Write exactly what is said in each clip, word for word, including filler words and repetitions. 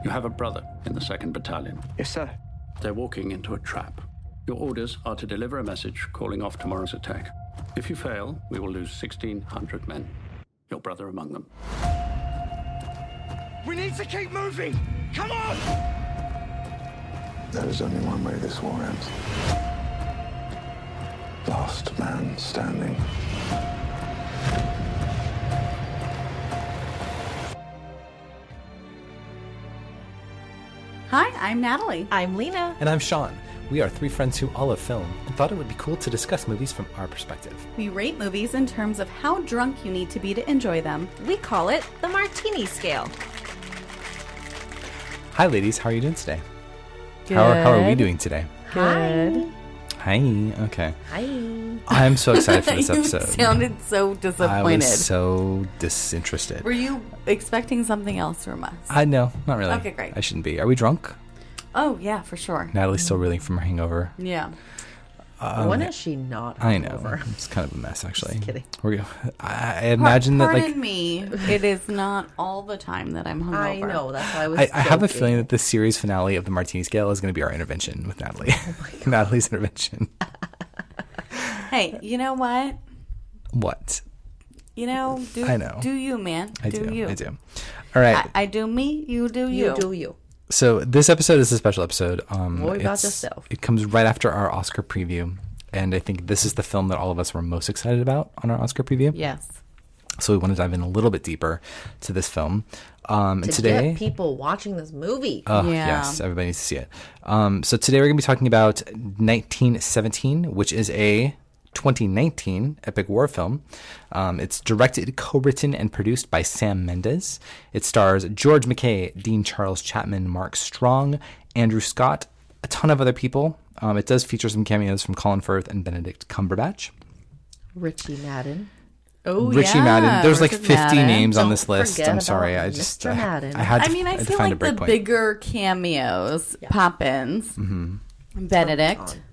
You have a brother in the second Battalion. Yes, sir. They're walking into a trap. Your orders are to deliver a message calling off tomorrow's attack. If you fail, we will lose sixteen hundred men. Your brother among them. We need to keep moving! Come on! There is only one way this war ends. Last man standing. Hi, I'm Natalie. I'm Lena. And I'm Sean. We are three friends who all love film and thought it would be cool to discuss movies from our perspective. We rate movies in terms of how drunk you need to be to enjoy them. We call it the Martini Scale. Hi, ladies. How are you doing today? Good. How are, how are we doing today? Good. Hi. Okay. Hi. I'm so excited for this you episode. sounded so disappointed. I was so disinterested. Were you expecting something else from us? I know, not really. Okay, great. I shouldn't be. Are we drunk? Oh, yeah, for sure. Natalie's still reeling from her hangover. Yeah. Um, when is she not I know. hungover? It's kind of a mess, actually. Just kidding. We're, I, I imagine Pardon that, like, me, it is not all the time that I'm hungover. I know, that's why I was I, I have a joking. feeling that the series finale of the Martini Scale is going to be our intervention with Natalie. Oh Natalie's intervention. Hey, you know what? What? You know, do, I know. do you, man. I do, do. you. I do. All right. I, I do me, you do you. You do you. So this episode is a special episode. Um, Worry about it's- yourself. It comes right after our Oscar preview. And I think this is the film that all of us were most excited about on our Oscar preview. Yes. So we want to dive in a little bit deeper to this film. Um, To and today, get people watching this movie. Oh, Yeah. yes, everybody needs to see it. Um, so today we're going to be talking about nineteen seventeen, which is a twenty nineteen epic war film. Um, it's directed, co-written, and produced by Sam Mendes. It stars George McKay, Dean Charles Chapman, Mark Strong, Andrew Scott, a ton of other people. Um, it does feature some cameos from Colin Firth and Benedict Cumberbatch. Richie Madden. Oh, Richie yeah. Madden. There's like Richard fifty Madden. names on Don't this list. forget I'm sorry. about I just Mister I, Madden. I had to, I mean, I, had to feel find like a break the point. bigger cameos, Yeah. Poppins, Mm-hmm. Benedict, Colin.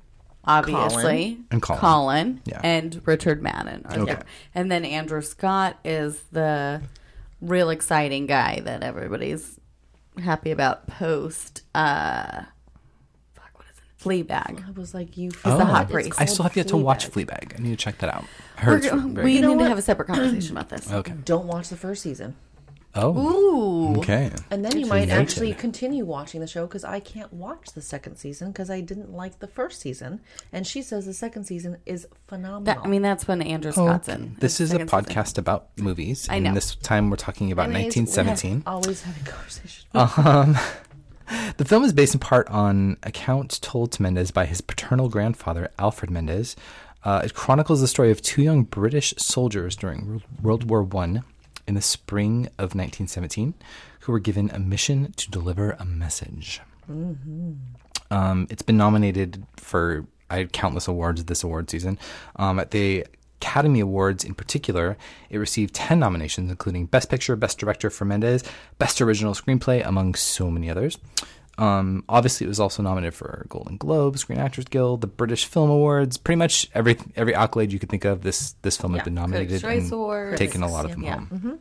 obviously, And Colin. Yeah. and Richard Madden. Are Okay. there. And then Andrew Scott is the real exciting guy that everybody's happy about post. Uh, fuck, what is it? Fleabag. I was like, you Oh, the hot it's priest. I still have yet to called watch Fleabag. Fleabag. I need to check that out. I heard it's We're- very we good. need know to what? have a separate conversation about this. Okay. Don't watch the first season. Oh. Ooh. Okay. And then you might Noted. actually continue watching the show because I can't watch the second season because I didn't like the first season. And she says the second season is phenomenal. That, I mean, that's when Andrew Scott's in. This the is a second season. podcast about movies. I And know. this time we're talking about Anyways, nineteen seventeen. we're always having conversations. Um, the film is based in part on accounts told to Mendes by his paternal grandfather, Alfred Mendes. Uh, it chronicles the story of two young British soldiers during World War One in the spring of nineteen seventeen who were given a mission to deliver a message. Mm-hmm. Um, it's been nominated for I had countless awards this award season. Um, at the Academy Awards in particular, it received ten nominations, including Best Picture, Best Director for Mendes, Best Original Screenplay, among so many others. Um, obviously, it was also nominated for Golden Globe, Screen Actors Guild, the British Film Awards. Pretty much every every accolade you could think of, this this film Yeah, had been nominated Critics' Choice and Awards. taken a lot of them Yeah. home. Mm-hmm.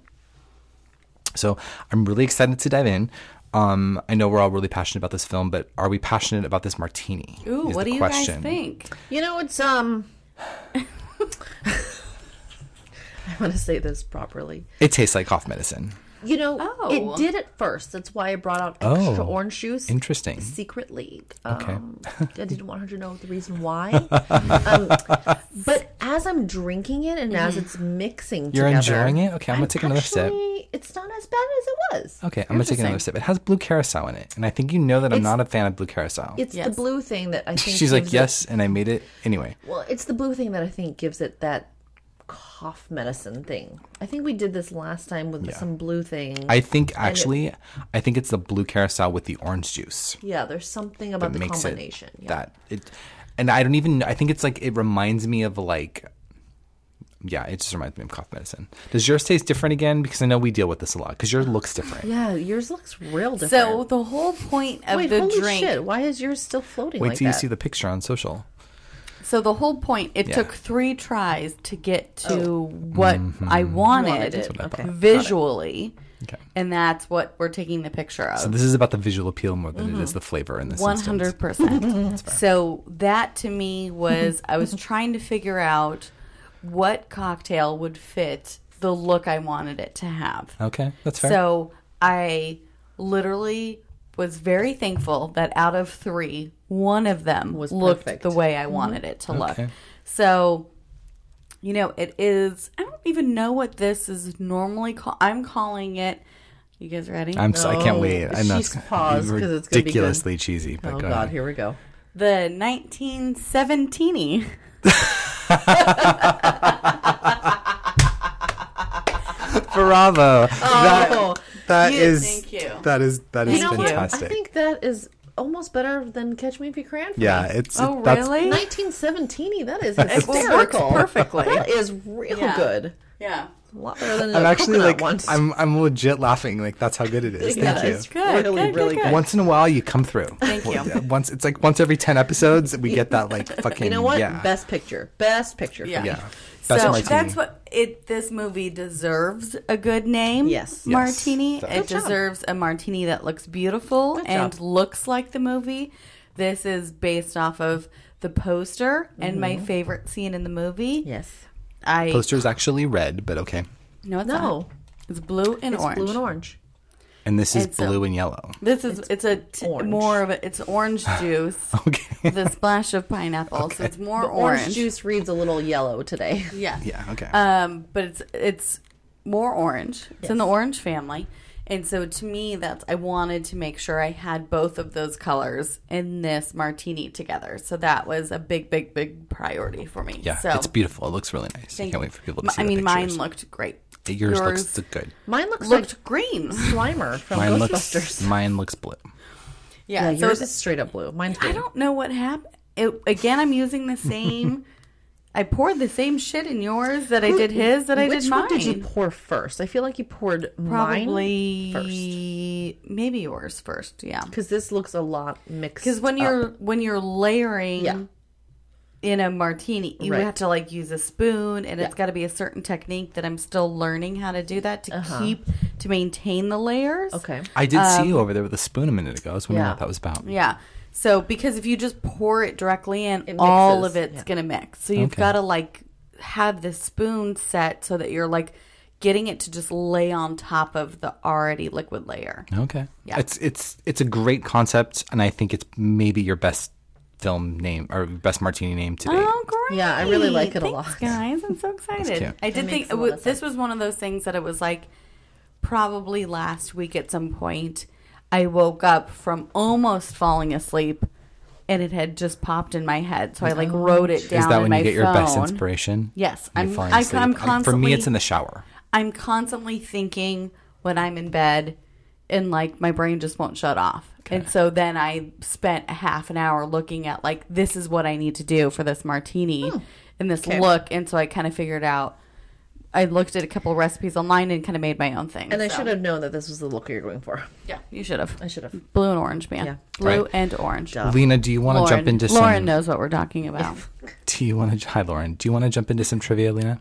So I'm really excited to dive in. Um, I know we're all really passionate about this film, but are we passionate about this martini? Ooh, is what the do you question. guys think? You know, it's, um... I want to say this properly. It tastes like cough medicine. You know, Oh. it did at first. That's why I brought out extra Oh, orange juice. interesting. Secretly. Okay. Um, I didn't want her to know the reason why. um, but as I'm drinking it and as it's mixing You're together... enjoying it? Okay, I'm gonna take another sip. actually- It's not as bad as it was. Okay, I'm going to take another Interesting. sip. It has blue carousel in it. And I think you know that I'm It's- not a fan of blue carousel. It's Yes. the blue thing that I think She's like, gives it- yes, and I made it anyway. Well, it's the blue thing that I think gives it that cough medicine thing. I think we did this last time with Yeah. some blue thing. I think, actually, I think it's the blue carousel with the orange juice. yeah, there's something that about the makes combination. it yeah. that it, and I don't even. I think it's like it reminds me of like, yeah, it just reminds me of cough medicine. Does yours taste different again? Because I know we deal with this a lot. Because yours looks different. Yeah, yours looks real different. So the whole point of Wait, the holy drink. shit! Why is yours still floating Wait like till you that? see the picture on social. So the whole point, it Yeah. took three tries to get to Oh. what Mm-hmm. I wanted, Wanted it. Okay, got it. visually. Okay. And that's what we're taking the picture of. So this is about the visual appeal more than it is the flavor in this One instance. hundred percent. So that to me was I was trying to figure out what cocktail would fit the look I wanted it to have. Okay, that's fair. So I literally was very thankful that out of three, one of them Was looked perfect. the way I wanted it to look. Okay. So, you know, it is. I don't even know what this is normally called. I'm calling it. You guys ready? I'm so, I can't No. wait. I know She's it's paused 'cause it's gonna be good. ridiculously cheesy. But Oh go God, ahead. here we go. The nineteen seventeen. Bravo! that that you- is thank you. that is that is You know what? fantastic. I think that is almost better than Catch Me If You Can. For yeah, me. it's Oh, that's, really? nineteen seventeen. That is It works hysterical. perfectly. That is real Yeah. good. Yeah. A lot better than I'm the actually coconut like ones. I'm I'm legit laughing. Like that's how good it is. Yeah, Thank you. it's Good, really, good, really good, good. good. Once in a while, you come through. Thank you. Once it's like once every ten episodes, we get that like fucking. You know what? Yeah. Best picture. Best picture. Yeah. Yeah. Best So martini. that's what it. This movie deserves a good name. Yes. Martini. Yes. It Good job. deserves a martini that looks beautiful Good and job. looks like the movie. This is based off of the poster and my Mm-hmm. favorite scene in the movie. Yes. I Poster is actually red, but okay. no, it's No. not. It's blue and It's orange. blue and orange. And this is It's a- blue and yellow. This is it's, a t- orange. more of a it's orange juice Okay. with a splash of pineapple, so it's more The orange. orange juice reads a little yellow today. Yeah. Yeah. Okay. Um, but it's it's more orange. It's in the Yes. orange family, and so to me, that's I wanted to make sure I had both of those colors in this martini together. So that was a big, big, big priority for me. yeah. so It's beautiful. It looks really nice. I thank can't you. wait for people to M- see I the mean, mine pictures. looked great. Yours, looks good. Mine looks looked like green. Slimer from Mine Ghostbusters. looks mine looks blue. Yeah, Yeah, so yours it's- is straight up blue. Mine's green. I don't know what happened. It, again, I'm using the same. I poured the same shit in yours that I did his that I Which did mine. one did you pour first? I feel like you poured mine Probably first. maybe yours first. Yeah, Because this looks a lot mixed. because when up. you're when you're layering Yeah. in a martini, you Right. have to like use a spoon, and it's got to be a certain technique that I'm still learning how to do that to keep to maintain the layers. okay, I did Um, see you over there with a spoon a minute ago. I was wondering Yeah. what that was about. Yeah. So because if you just pour it directly in, It all mixes, of it's yeah. gonna mix. So you've Okay. got to like have the spoon set so that you're like getting it to just lay on top of the already liquid layer. Okay. Yeah. It's it's it's a great concept, and I think it's maybe your best film name or best martini name to date. Oh, great! Yeah, I really like it a Thanks, lot. guys. I'm so excited. cute. I did That think makes it a lot was, of this sense. was one of those things that it was like probably last week at some point. I woke up from almost falling asleep, and it had just popped in my head. So I like wrote it down Is that in when my you get your best phone. inspiration? Yes, You're I'm. falling I, asleep? I'm For constantly. me, it's in the shower. I'm constantly thinking when I'm in bed, and like my brain just won't shut off. And so then I spent a half an hour looking at like this is what I need to do for this martini and this Okay. look, and so I kind of figured out. I looked at a couple recipes online and kind of made my own thing. and I so. should have known that this was the look you're going for. Yeah, you should have. I should have. Blue and orange, man. Yeah. Blue Right. and orange. Duh. Lena, do you want to Lauren, jump into Lauren some? knows what we're talking about. Do you want to? Hi, Lauren. Do you want to jump into some trivia, Lena?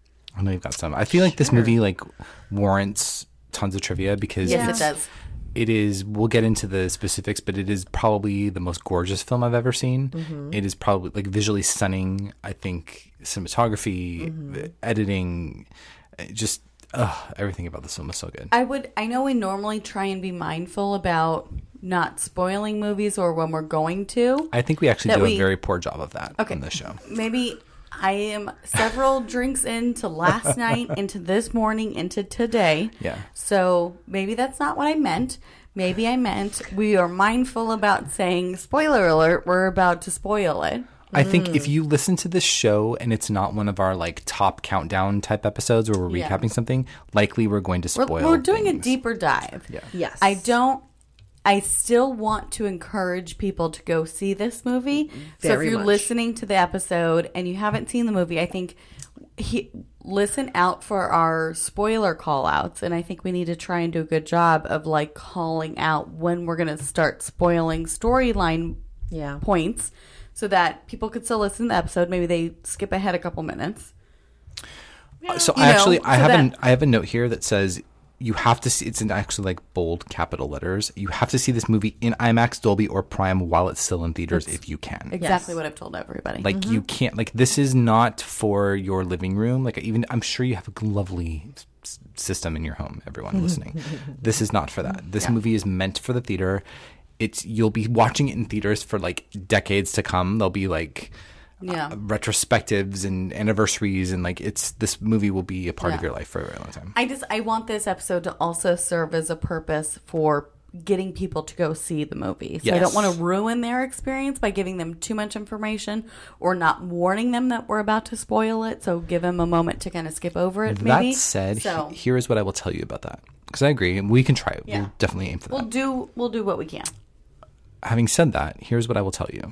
I know you've got some. I feel like this movie like warrants tons of trivia because Yes, it's, it does. it is. We'll get into the specifics, but it is probably the most gorgeous film I've ever seen. Mm-hmm. It is probably like visually stunning. I think cinematography, Mm-hmm. editing, just ugh, everything about this film is so good. I would. I know we normally try and be mindful about not spoiling movies or when we're going to. I think we actually That do we- a very poor job of that Okay. on this show. Maybe I am several drinks into last night, into this morning, into today. Yeah. So maybe that's not what I meant. Maybe I meant we are mindful about saying, spoiler alert, we're about to spoil it. I think Mm. if you listen to this show and it's not one of our like top countdown type episodes where we're Yeah. recapping something, likely we're going to We're, spoil. we're doing a things. deeper dive. Yeah. Yes. I don't. I still want to encourage people to go see this movie. so Very if you're much. listening to the episode and you haven't seen the movie, I think he, listen out for our spoiler call outs. And I think we need to try and do a good job of like calling out when we're going to start spoiling storyline Yeah. points so that people could still listen to the episode. Maybe they skip ahead a couple minutes. So You I know, actually I so have that- a I have a note here that says you have to see, it's in actually like bold capital letters. You have to see this movie in IMAX, Dolby, or Prime while it's still in theaters That's if you can. Exactly Yes. what I've told everybody. Like you can't, like this is not for your living room. Like even, I'm sure you have a lovely s- system in your home, everyone listening. This is not for that. This Yeah. movie is meant for the theater. It's, you'll be watching it in theaters for like decades to come. There'll be like, yeah. uh, retrospectives and anniversaries, and like it's, this movie will be a part of Yeah. your life for a very long time. I just I want this episode to also serve as a purpose for getting people to go see the movie. So I Yes. don't want to ruin their experience by giving them too much information or not warning them that we're about to spoil it. So give them a moment to kind of skip over it. Maybe. That said, so he- here is what I will tell you about that, because I agree, and we can try it. Yeah. We'll definitely aim for that. we'll do we'll do what we can. Having said that, here's what I will tell you.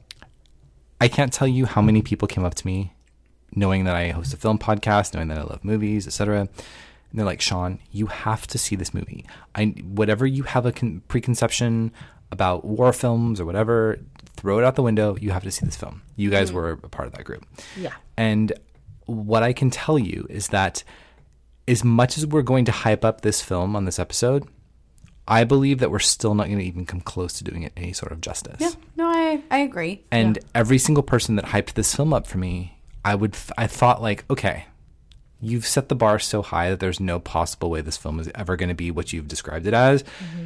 I can't tell you how many people came up to me knowing that I host a film podcast, knowing that I love movies, et cetera. And they're like, Sean, you have to see this movie. I, whatever you have a con- preconception about war films or whatever, throw it out the window. You have to see this film. You guys were a part of that group. Yeah. And what I can tell you is that as much as we're going to hype up this film on this episode, I believe that we're still not going to even come close to doing it any sort of justice. Yeah. No, I I agree. And Yeah. every single person that hyped this film up for me, I would, I thought like, okay, you've set the bar so high that there's no possible way this film is ever going to be what you've described it as. Mm-hmm.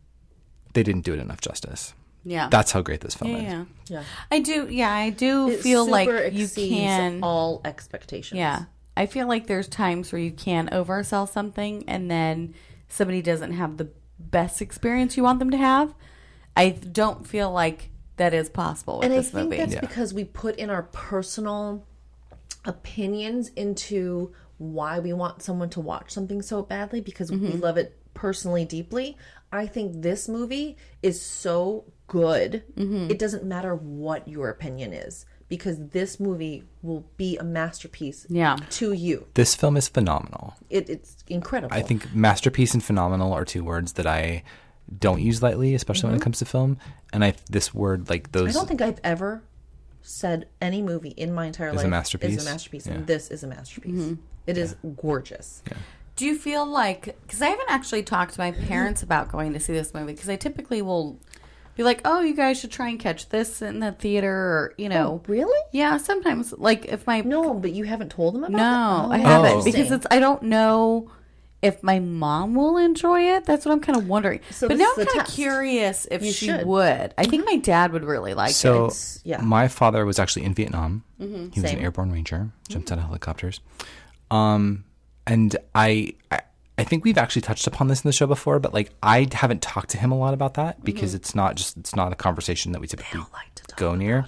They didn't do it enough justice. yeah. That's how great this film yeah, is. yeah. Yeah. I do. Yeah, I do It feel like super you exceeds can. all expectations. Yeah. I feel like there's times where you can oversell something and then somebody doesn't have the best experience you want them to have. I don't feel like that is possible with And I this think movie. that's Yeah. because we put in our personal opinions into why we want someone to watch something so badly, because we love it personally deeply. I think this movie is so good. It doesn't matter what your opinion is, because this movie will be a masterpiece Yeah. to you. This film is phenomenal. It, it's incredible. I think masterpiece and phenomenal are two words that I don't use lightly, especially when it comes to film. And I, this word, like those, I don't think I've ever said any movie in my entire Is a life masterpiece? is a masterpiece, Yeah. and this is a masterpiece. It is gorgeous. Do you feel like, because I haven't actually talked to my parents about going to see this movie, because I typically will be like, oh, you guys should try and catch this in the theater, or, you know. Really? Yeah, sometimes, like, if my. No, but you haven't told them about No, it? I Oh, haven't, interesting. because it's, I don't know if my mom will enjoy it. That's what I'm kind of wondering. So but this now is I'm the kind of test. curious if You she should. would. I think my dad would really like so it. yeah. my father was actually in Vietnam. He was an Same. airborne ranger, jumped out of helicopters. Um, and I, I, I think we've actually touched upon this in the show before, but like I haven't talked to him a lot about that because it's not just, it's not a conversation that we typically like to talk go near.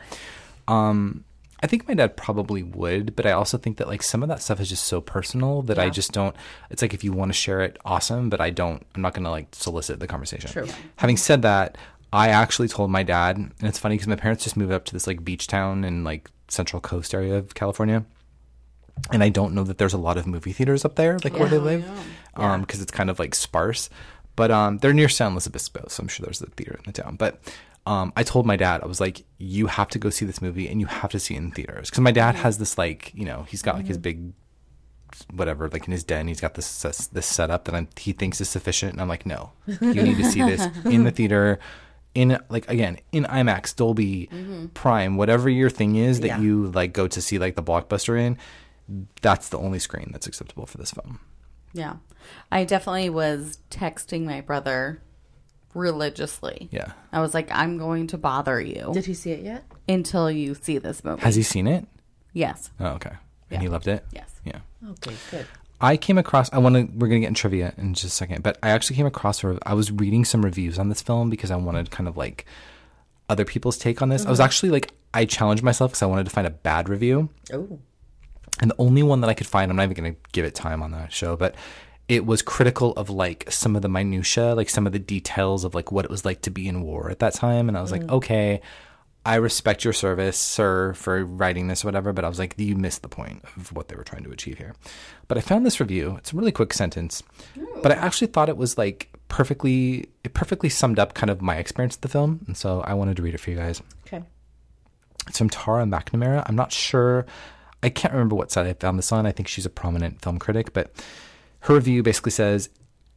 Um, I think my dad probably would, but I also think that like some of that stuff is just so personal that I just don't, it's like if you want to share it, awesome, but I don't, I'm not going to like solicit the conversation. True. Having said that, I actually told my dad, and it's funny because my parents just moved up to this like beach town in like Central Coast area of California. And I don't know that there's a lot of movie theaters up there, like where they live, um, because it's kind of like sparse. But um, they're near San Luis Obispo, so I'm sure there's a theater in the town. But um, I told my dad, I was like, you have to go see this movie, and you have to see it in theaters, because my dad has this like, you know, he's got like his big whatever, like in his den, he's got this this setup that I'm, he thinks is sufficient, and I'm like, no, you need to see this in the theater. In like again in IMAX, Dolby, Prime, whatever your thing is that Yeah. you like go to see like the blockbuster in, that's the only screen that's acceptable for this film. Yeah. I definitely was texting my brother religiously. Yeah. I was like, I'm going to bother you Did he see it yet? until you see this movie. Has he seen it? Yes. Oh, okay. And he loved it? Yes. Yeah. Okay, good. I came across, I want to, we're going to get in trivia in just a second, but I actually came across, I was reading some reviews on this film because I wanted kind of like other people's take on this. I was actually like, I challenged myself because I wanted to find a bad review. Oh. And the only one that I could find, I'm not even going to give it time on the show, but it was critical of like some of the minutia, like some of the details of like what it was like to be in war at that time. And I was like, okay, I respect your service, sir, for writing this or whatever. But I was like, you missed the point of what they were trying to achieve here. But I found this review. It's a really quick sentence, but I actually thought it was like perfectly, it perfectly summed up kind of my experience with the film. And so I wanted to read it for you guys. Okay. It's from Tara McNamara. I'm not sure. I can't remember what site I found this on. I think she's a prominent film critic, but her review basically says,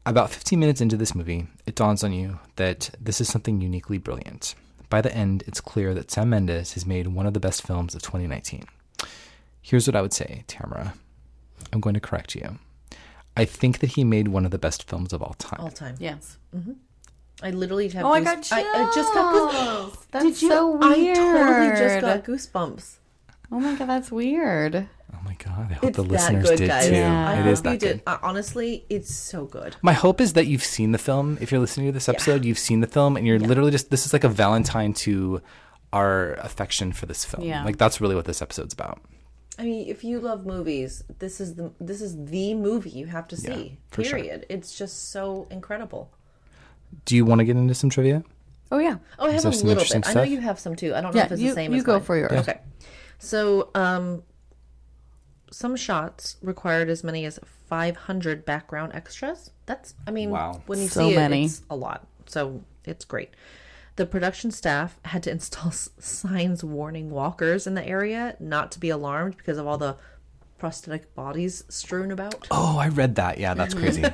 About fifteen minutes into this movie, it dawns on you that this is something uniquely brilliant. By the end, it's clear that Sam Mendes has made one of the best films of twenty nineteen. Here's what I would say, Tamara. I'm going to correct you. I think that he made one of the best films of all time. All time. Yes. I literally have. Oh, I goose- got chills. I, I just got goosebumps. That's Did you? so weird. I totally just got goosebumps. Oh my god, that's weird. Oh my God, I hope It's the that listeners good, did guys. too. Yeah. I It hope is you that did. good. Uh, honestly, it's so good. My hope is that you've seen the film. If you're listening to this episode, you've seen the film, and you're literally just, this is like a Valentine to our affection for this film. Yeah. Like, that's really what this episode's about. I mean, if you love movies, this is the this is the movie you have to see. for sure. Period. It's just so incredible. Do you want to get into some trivia? Oh yeah. Oh, I have there a some little interesting bit. I know stuff? you have some too. I don't know Yeah, if it's you- the same you as go mine. for yours. Okay. So, um, some shots required as many as five hundred background extras. That's, I mean, Wow. when you So see many. it, it's a lot. So it's great. The production staff had to install s- signs warning walkers in the area not to be alarmed because of all the prosthetic bodies strewn about. Oh, I read that. Yeah, that's crazy.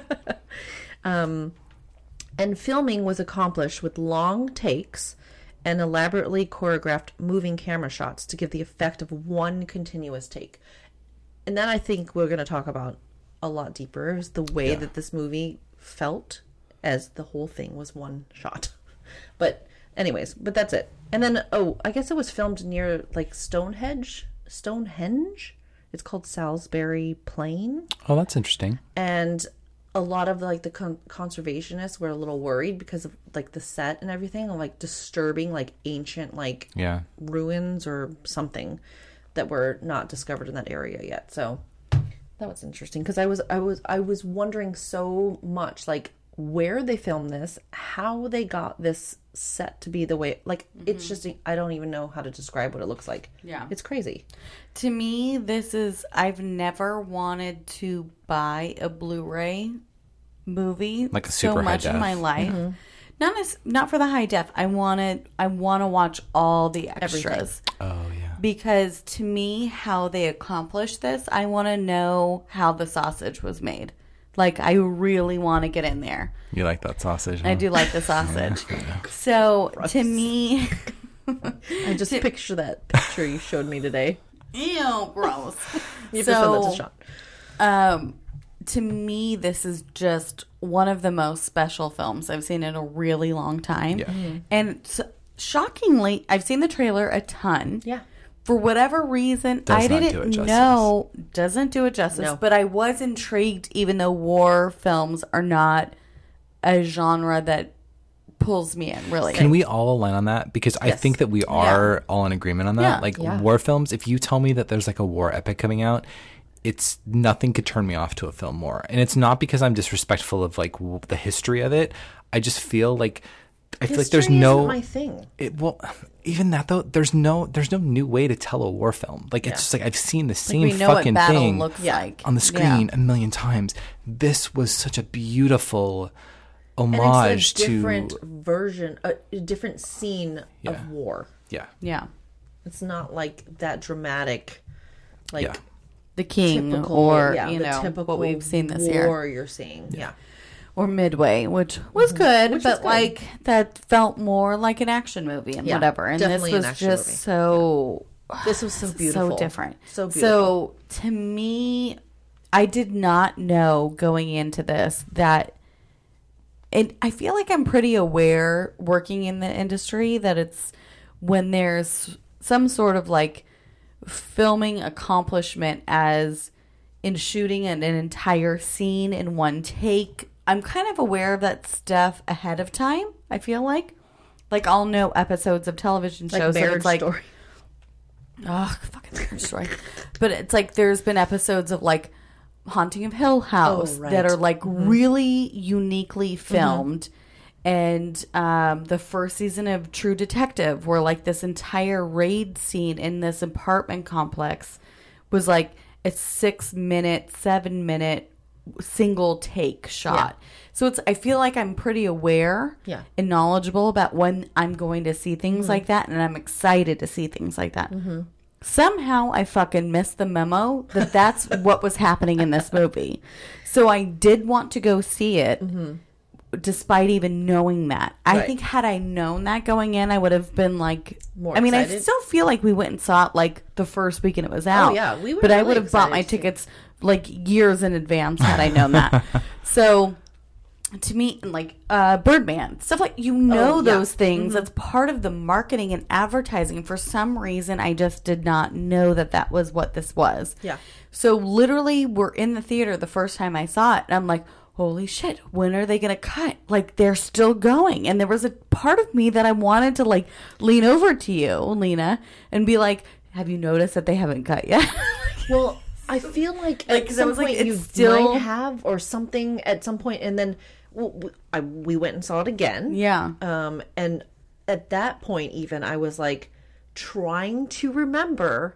And filming was accomplished with long takes and elaborately choreographed moving camera shots to give the effect of one continuous take. And that I think we're going to talk about a lot deeper is the way that this movie felt as the whole thing was one shot. But anyways, but that's it. And then, oh, I guess it was filmed near like Stonehenge. Stonehenge? It's called Salisbury Plain. Oh, that's interesting. And a lot of like the con- conservationists were a little worried because of like the set and everything, of like disturbing like ancient like Yeah. ruins or something that were not discovered in that area yet. So that was interesting because I was I was I was wondering so much like where they filmed this, how they got this set to be the way like it's just I don't even know how to describe what it looks like. Yeah. It's crazy. To me, this is, I've never wanted to buy a Blu-ray movie Like a so super high much in def. my life. Not as, not for the high def. I wanted, I want to watch all the extras. Oh, yeah. Because to me, how they accomplished this, I want to know how the sausage was made. Like, I really want to get in there. You like that sausage? I huh? do like the sausage. So, to me, I just picture that picture you showed me today. ew, gross. You have to send that to So, Sean. Um, to me, this is just one of the most special films I've seen in a really long time. Yeah. Mhm. And so, shockingly, I've seen the trailer a ton. Yeah. For whatever reason, Does I not do didn't it justice. know. Doesn't do it justice. No. But I was intrigued, even though war films are not a genre that pulls me in, really. Can we all align on that? Because I Yes. think that we are all in agreement on that. Yeah. Like Yeah. war films, if you tell me that there's like a war epic coming out, it's nothing could turn me off to a film more. And it's not because I'm disrespectful of like w- the history of it. I just feel like I feel like there's History no isn't my thing. It, well, even that though, there's no there's no new way to tell a war film. Like it's just like I've seen the same we know what fucking battle thing looks Yeah. like on the screen Yeah. a million times. This was such a beautiful And homage it's a different to version, a, a different scene Yeah. of war. yeah. Yeah. It's not like that dramatic, like Yeah. The King, typical, or, yeah, you the know, typical what we've seen this war year. you're seeing. Yeah. Or Midway, which was good, Which but is good. like that felt more like an action movie and Yeah, whatever. And definitely an this was action just movie. so This was so beautiful. so different. So beautiful. So to me, I did not know going into this that it, I feel like I'm pretty aware working in the industry that it's when there's some sort of like filming accomplishment as in shooting an, an entire scene in one take. I'm kind of aware of that stuff ahead of time, I feel like. Like I'll know episodes of television Like shows that Marriage it's like Story. oh, fucking Marriage Story. But it's like there's been episodes of like Haunting of Hill House Oh, right. that are like really uniquely filmed. And um, the first season of True Detective, where like this entire raid scene in this apartment complex was like a six minute, seven minute single take shot. So it's, I feel like I'm pretty aware Yeah. and knowledgeable about when I'm going to see things like that. And I'm excited to see things like that. Somehow I fucking missed the memo that that's what was happening in this movie. So I did want to go see it, mm-hmm. despite even knowing that. I Right. think had I known that going in, I would have been like, More I mean, I excited? still feel like we went and saw it like the first weekend it was out. Oh, yeah. We were But I really would have bought my excited, too. tickets like years in advance had I known that. So to me, like uh, Birdman, stuff like, you know, Oh, yeah. those things. That's part of the marketing and advertising. For some reason, I just did not know that that was what this was. Yeah. So literally, we're in the theater the first time I saw it, and I'm like, holy shit, when are they going to cut? Like, they're still going. And there was a part of me that I wanted to, like, lean over to you, Lena, and be like, have you noticed that they haven't cut yet? Well, I feel like, Like, at 'cause I some was like, point it's you still- might have, or something at some point, and then well, we, I, we went and saw it again. Yeah. Um, and at that point, even I was like trying to remember,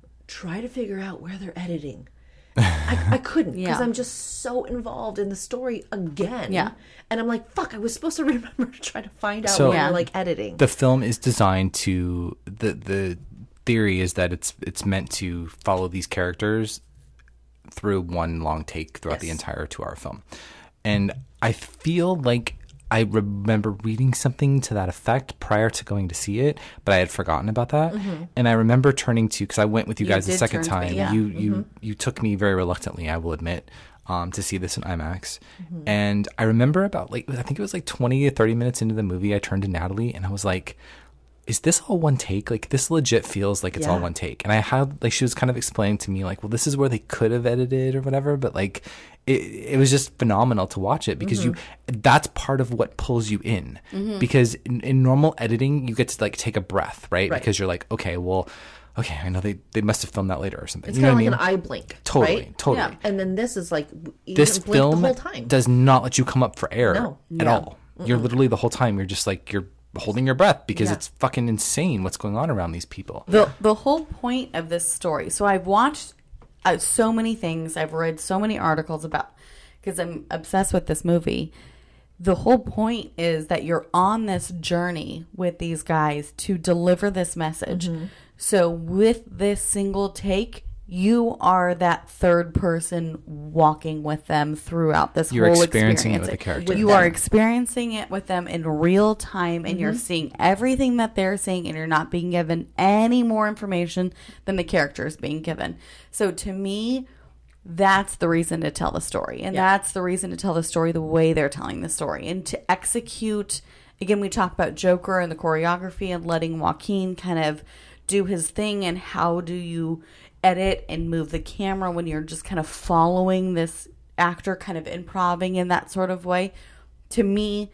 try to figure out where they're editing. I, I couldn't because Yeah. I'm just so involved in the story again. Yeah. And I'm like, fuck, I was supposed to remember to try to find out So- where Yeah. they're like editing. The film is designed to the the theory is that it's it's meant to follow these characters through one long take throughout the Yes. entire two hour film. And I feel like I remember reading something to that effect prior to going to see it, but I had forgotten about that. And I remember turning to, because I went with you You guys the did second turn to me, time. yeah. You you you took me very reluctantly, I will admit, um, to see this in IMAX. And I remember about like I think it was like twenty to thirty minutes into the movie, I turned to Natalie and I was like, is this all one take? Like, this legit feels like it's all Yeah. one take. And I had, like, she was kind of explaining to me, like, well, this is where they could have edited or whatever, but, like, it, it was just phenomenal to watch it because Mm-hmm. you, that's part of what pulls you in. Because in, in normal editing, you get to, like, take a breath, right? Right. Because you're like, okay, well, okay, I know they, they must have filmed that later or something. It's you know kind what of I like mean? an eye blink. Totally, right? totally. Yeah. And then this is like, you This blink film the whole time. does not let you come up for air No. at Yeah. all. You're literally the whole time, you're just like, you're holding your breath because Yeah. it's fucking insane what's going on around these people. The the whole point of this story. So I've watched uh, so many things. I've read so many articles about because I'm obsessed with this movie. The whole point is that you're on this journey with these guys to deliver this message. Mm-hmm. So with this single take, you are that third person walking with them throughout this You're whole experiencing it experience. with the character. You With are them. experiencing it with them in real time, and you're seeing everything that they're seeing, and you're not being given any more information than the character is being given. So to me, that's the reason to tell the story, and that's the reason to tell the story the way they're telling the story, and to execute. Again, we talk about Joker and the choreography and letting Joaquin kind of do his thing, and how do you edit and move the camera when you're just kind of following this actor kind of improving in that sort of way. To me,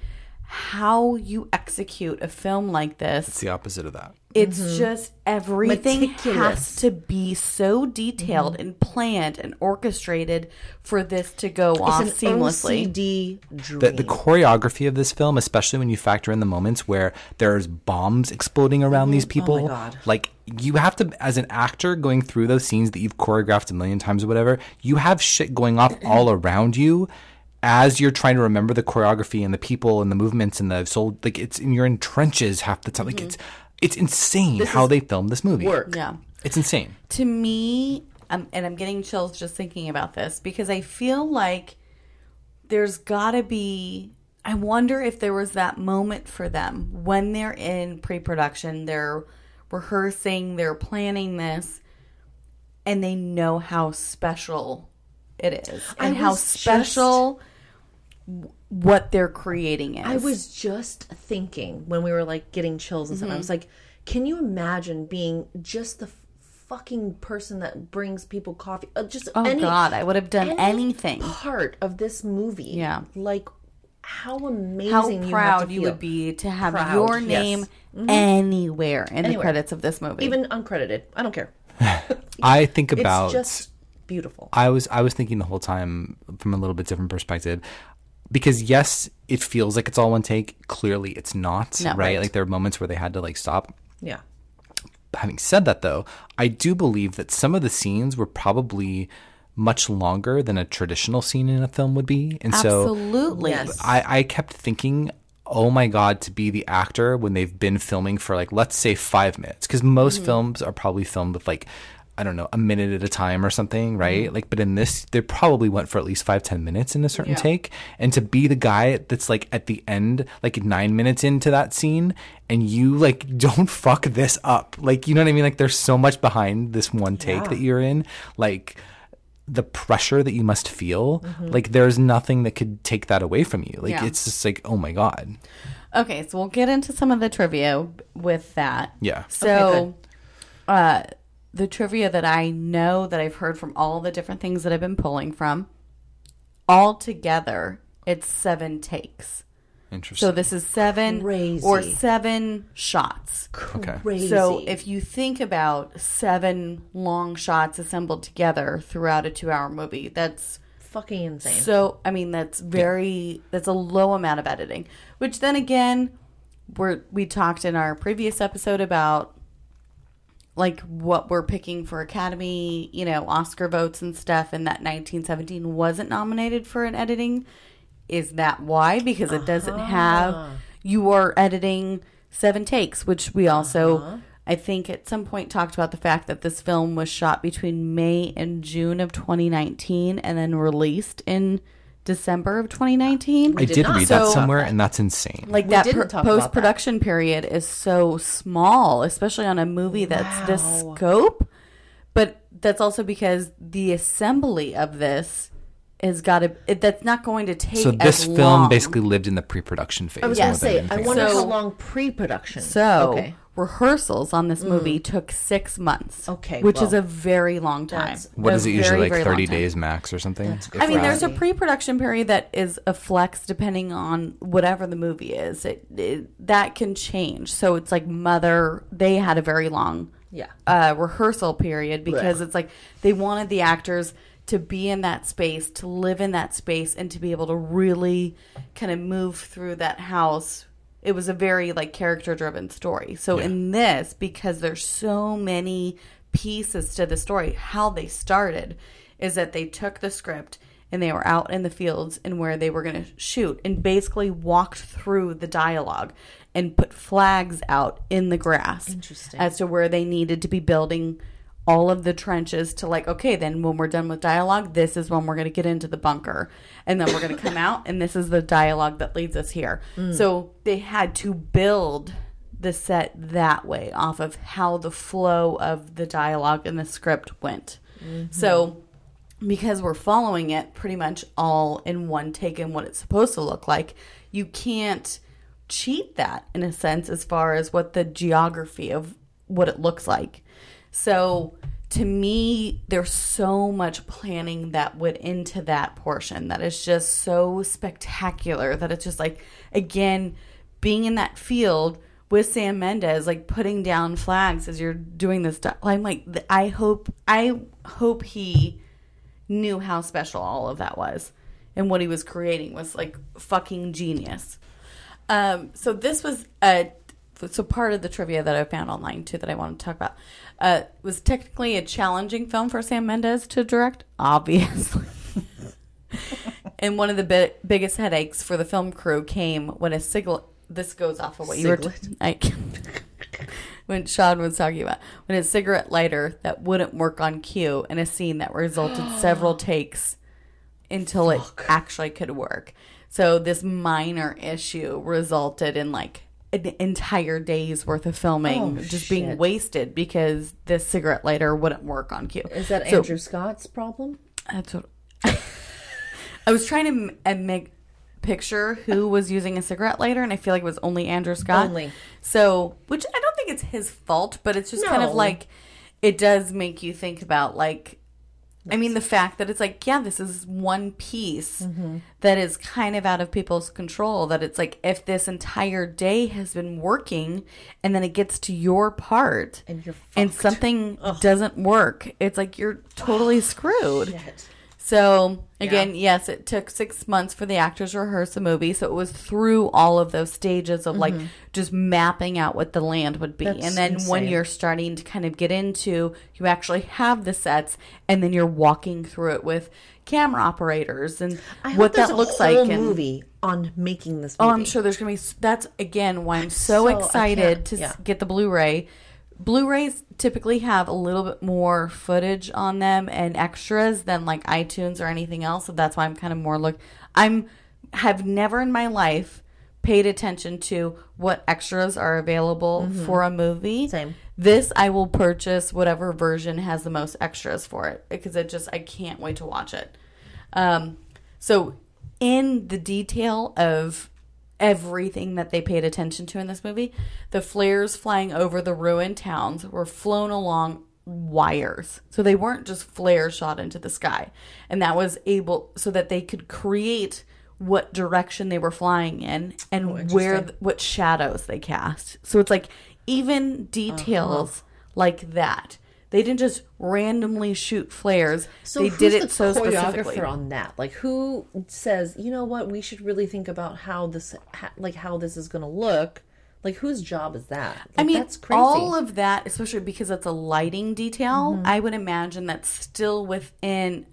how you execute a film like this, It's the opposite of that. it's just everything Meticulous. has to be so detailed and planned and orchestrated for this to go off It's an seamlessly. O C D dream. The, the choreography of this film, especially when you factor in the moments where there's bombs exploding around these people, God. like you have to, as an actor going through those scenes that you've choreographed a million times or whatever, you have shit going off all around you as you're trying to remember the choreography and the people and the movements and the soul. Like it's you're in trenches half the time. Like it's it's insane how they filmed this movie. work. Yeah. It's insane. To me, um, and I'm getting chills just thinking about this, because I feel like there's got to be, I wonder if there was that moment for them when they're in pre-production, they're rehearsing, they're planning this, and they know how special it is I and how was special w what they're creating is. I was just thinking when we were like getting chills and stuff, Mm-hmm. I was like, can you imagine being just the f- fucking person that brings people coffee? Uh, just oh any, God, I would have done any anything. part of this movie. Yeah. Like how amazing How you have proud to you feel. would be to have Proud, your yes. name Mhm. anywhere in the Anywhere. credits of this movie. Even uncredited. I don't care. I think about It's just beautiful. I was I was thinking the whole time from a little bit different perspective, because yes, it feels like it's all one take. Clearly, it's not. No, right? right. Like there are moments where they had to like stop. Yeah. Having said that, though, I do believe that some of the scenes were probably much longer than a traditional scene in a film would be, and so Absolutely. Yes. I, I kept thinking oh my God, to be the actor when they've been filming for like, let's say five minutes. Because most mm-hmm. films are probably filmed with like, I don't know, a minute at a time or something, right? Mm-hmm. Like, but in this, they probably went for at least five, ten minutes in a certain yeah. take. And to be the guy that's like at the end, like nine minutes into that scene, and you like don't fuck this up. Like, you know what I mean? Like, there's so much behind this one take yeah. that you're in. Like, the pressure that you must feel, mm-hmm. like, there's nothing that could take that away from you. Like, yeah. it's just like, oh my God. Okay, so we'll get into some of the trivia with that. Yeah. So, okay, uh, the trivia that I know that I've heard from all the different things that I've been pulling from, all together, it's seven takes. Interesting. So this is seven Crazy. or seven shots. Okay. Crazy. So if you think about seven long shots assembled together throughout a two-hour movie, that's fucking insane. So, I mean, that's very, yeah. that's a low amount of editing. Which then again, we're, we talked in our previous episode about like what we're picking for Academy, you know, Oscar votes and stuff, and that nineteen seventeen wasn't nominated for an editing. Is that why? Because it doesn't uh-huh. have, you are editing seven takes, which we also, uh-huh. I think at some point talked about the fact that this film was shot between May and June of twenty nineteen and then released in December of twenty nineteen. I did, did read so, that somewhere, and that's insane. Like, we that per- post-production that. period is so small, especially on a movie that's wow. this scope. But that's also because the assembly of this has got to, it, that's not going to take so this as film long. basically lived in the pre-production phase. I was yes. going to say, I wonder so, how long pre-production. So, okay. rehearsals on this movie mm. took six months. Okay, which well, is a very long time. What is it very, usually, like thirty days max or something? I mean, there's a pre-production period that is a flex depending on whatever the movie is. It, it that can change. So it's like Mother, they had a very long yeah. uh, rehearsal period because Blech. it's like they wanted the actors to be in that space, to live in that space, and to be able to really kind of move through that house. It was a very like character driven story. So yeah. in this, because there's so many pieces to the story, how they started is that they took the script and they were out in the fields and where they were going to shoot and basically walked through the dialogue and put flags out in the grass. Interesting. As to where they needed to be building all of the trenches to like, okay, then when we're done with dialogue, this is when we're going to get into the bunker. And then we're going to come out, and this is the dialogue that leads us here. Mm. So they had to build the set that way off of how the flow of the dialogue and the script went. Mm-hmm. So because we're following it pretty much all in one take and what it's supposed to look like, you can't cheat that in a sense as far as what the geography of what it looks like. So to me, there's so much planning that went into that portion that is just so spectacular that it's just like, again, being in that field with Sam Mendes, like putting down flags as you're doing this stuff. I'm like, I hope, I hope he knew how special all of that was and what he was creating was like fucking genius. Um, so this was a, so part of the trivia that I found online too that I want to talk about. Uh, was technically a challenging film for Sam Mendes to direct, obviously. And one of the bi- biggest headaches for the film crew came when a cigarette. This goes off of what you were. T- I, when Sean was talking about when a cigarette lighter that wouldn't work on cue in a scene that resulted several takes until Fuck. it actually could work. So this minor issue resulted in like an entire day's worth of filming oh, just shit. being wasted because this cigarette lighter wouldn't work on cue. Is that so, Andrew Scott's problem? That's what I was trying to m- make picture who was using a cigarette lighter, and I feel like it was only Andrew Scott. Only. So, which I don't think it's his fault, but it's just no. kind of like it does make you think about like. I mean, the fact that it's like, yeah, this is one piece mm-hmm. that is kind of out of people's control. That it's like, if this entire day has been working and then it gets to your part and, you're fucked. and something Ugh. doesn't work, it's like you're totally screwed. Shit. So, again, yeah. yes, it took six months for the actors to rehearse the movie. So it was through all of those stages of, mm-hmm. like, just mapping out what the land would be. That's and then insane. when you're starting to kind of get into, you actually have the sets, and then you're walking through it with camera operators and I what hope that looks a whole like. And movie on making this movie. Oh, I'm sure there's going to be... That's, again, why I'm so, So, I excited can't- to yeah. s get the Blu-ray. Blu-rays typically have a little bit more footage on them and extras than, like, iTunes or anything else. So that's why I'm kind of more look... I'm... have never in my life paid attention to what extras are available for a movie. Same. This, I will purchase whatever version has the most extras for it. Because it just... I can't wait to watch it. Um, so... in the detail of everything that they paid attention to in this movie, the flares flying over the ruined towns were flown along wires. So they weren't just flares shot into the sky. And that was able so that they could create what direction they were flying in and Oh, where interesting. what shadows they cast. So it's like even details Uh-huh. like that. They didn't just randomly shoot flares. So they who's did the it so choreographer specifically. on that? Like, who says, you know what, we should really think about how this, ha- like, how this is going to look? Like, whose job is that? Like, I mean, that's crazy. all of that, especially because it's a lighting detail, Mm-hmm. I would imagine that's still within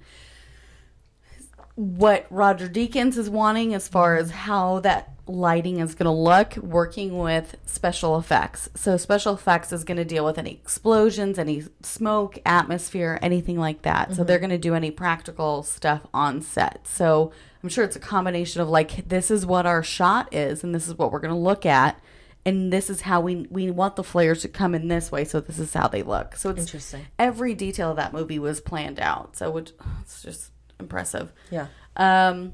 what Roger Deakins is wanting as far as how that lighting is going to look, working with special effects. So special effects is going to deal with any explosions, any smoke, atmosphere, anything like that. Mm-hmm. So they're going to do any practical stuff on set. So I'm sure it's a combination of like, this is what our shot is and this is what we're going to look at. And this is how we we want the flares to come in this way, so this is how they look. So it's Interesting. Every detail of that movie was planned out. So it, it's just impressive. Yeah. Um,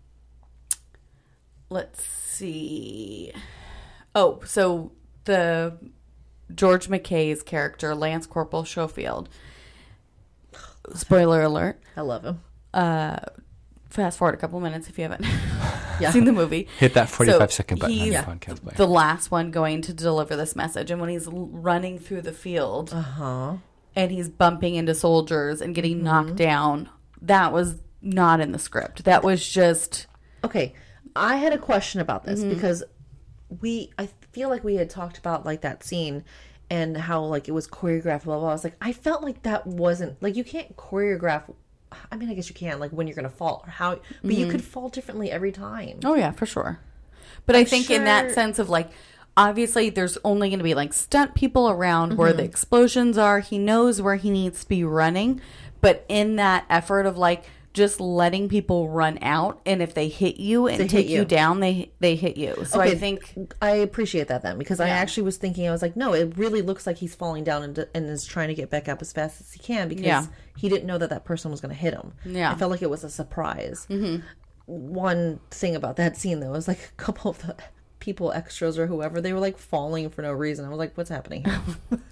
let's see. Oh, so the George McKay's character, Lance Corporal Schofield. Spoiler alert. I love him. Fast forward a couple minutes if you haven't Yeah. seen the movie. Hit that forty-five So second button on he's your podcast player. the last one going to deliver this message. And when he's l- running through the field Uh-huh. and he's bumping into soldiers and getting Mm-hmm. knocked down, that was not in the script. That was just... Okay, I had a question about this Mm-hmm. because we, I feel like we had talked about like that scene and how like it was choreographed, blah, blah, blah. I was like, I felt like that wasn't, like you can't choreograph, I mean, I guess you can, like when you're going to fall or how, but you could fall differently every time. Oh, yeah, for sure. But I think in that sure- sense of like, obviously there's only going to be like stunt people around where Mm-hmm. the explosions are. He knows where he needs to be running. But in that effort of like just letting people run out, and if they hit you and They hit take you. you. down, they they hit you. So I think... I appreciate that then because I actually was thinking, I was like, no, it really looks like he's falling down and, and is trying to get back up as fast as he can because Yeah. he didn't know that that person was going to hit him. Yeah. I felt like it was a surprise. Mm-hmm. One thing about that scene though was like a couple of the people, extras or whoever, they were like falling for no reason. I was like, what's happening here?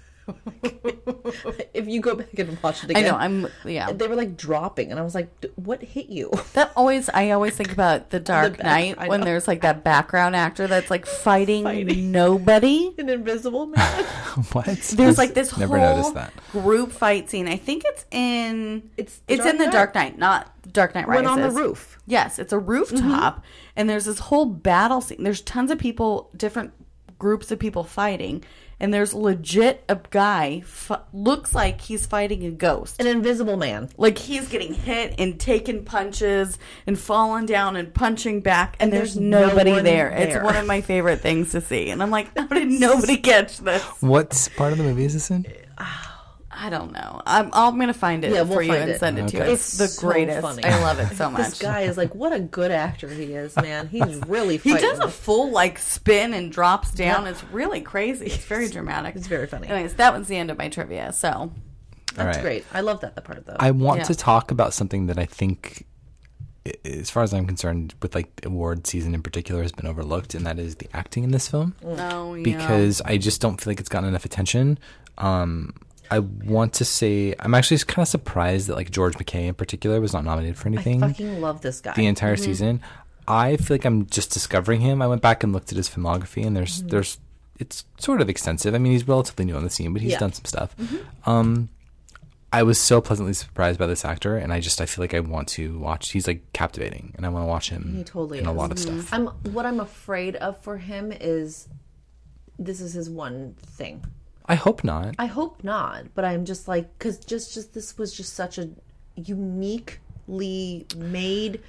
If you go back and watch it I again, know, I'm... Yeah. they were like dropping, and I was like, "D- what hit you? That always, I always think about The Dark back- Knight I when know. there's like that background actor that's like fighting, Fighting. nobody. An invisible man. What? There's like this Never whole noticed that. group fight scene. I think it's in It's The it's Dark in The Knight. Dark Knight, not Dark Knight When Rises. on the roof. Yes, it's a rooftop, and there's this whole battle scene. There's tons of people, different groups of people fighting, and there's legit a guy f- looks like he's fighting a ghost. An invisible man. Like he's getting hit and taking punches and falling down and punching back, and, there's, there's no nobody one there. there. It's one of my favorite things to see, and I'm like, how did nobody catch this? What part of the movie is this in? I don't know. I'm, I'm gonna find it Yeah, we'll for you find and it. send it to you. Okay. It's, the It's so greatest. funny. I love it so much. This guy is like, what a good actor he is, man. He's really He fighting. does a this. full like spin and drops down. Yeah. It's really crazy. It's very dramatic. It's very funny. Anyways, that was the end of my trivia. So All That's right. great. I love that the part though. I want Yeah. to talk about something that I think, i- as far as I'm concerned, with like the award season in particular, has been overlooked, and that is the acting in this film. oh yeah. Because I just don't feel like it's gotten enough attention. Um, I want to say I'm actually kind of surprised that like George McKay in particular was not nominated for I anything fucking love this guy. the entire season. I feel like I'm just discovering him. I went back and looked at his filmography, and there's there's it's sort of extensive. I mean, he's relatively new on the scene, but he's Yeah. done some stuff. Um, I was so pleasantly surprised by this actor, and I just I feel like I want to watch. He's like captivating, and I want to watch him He totally in a is. lot of stuff. I'm what I'm afraid of for him is this is his one thing. I hope not. I hope not, but I'm just like because just just this was just such a uniquely made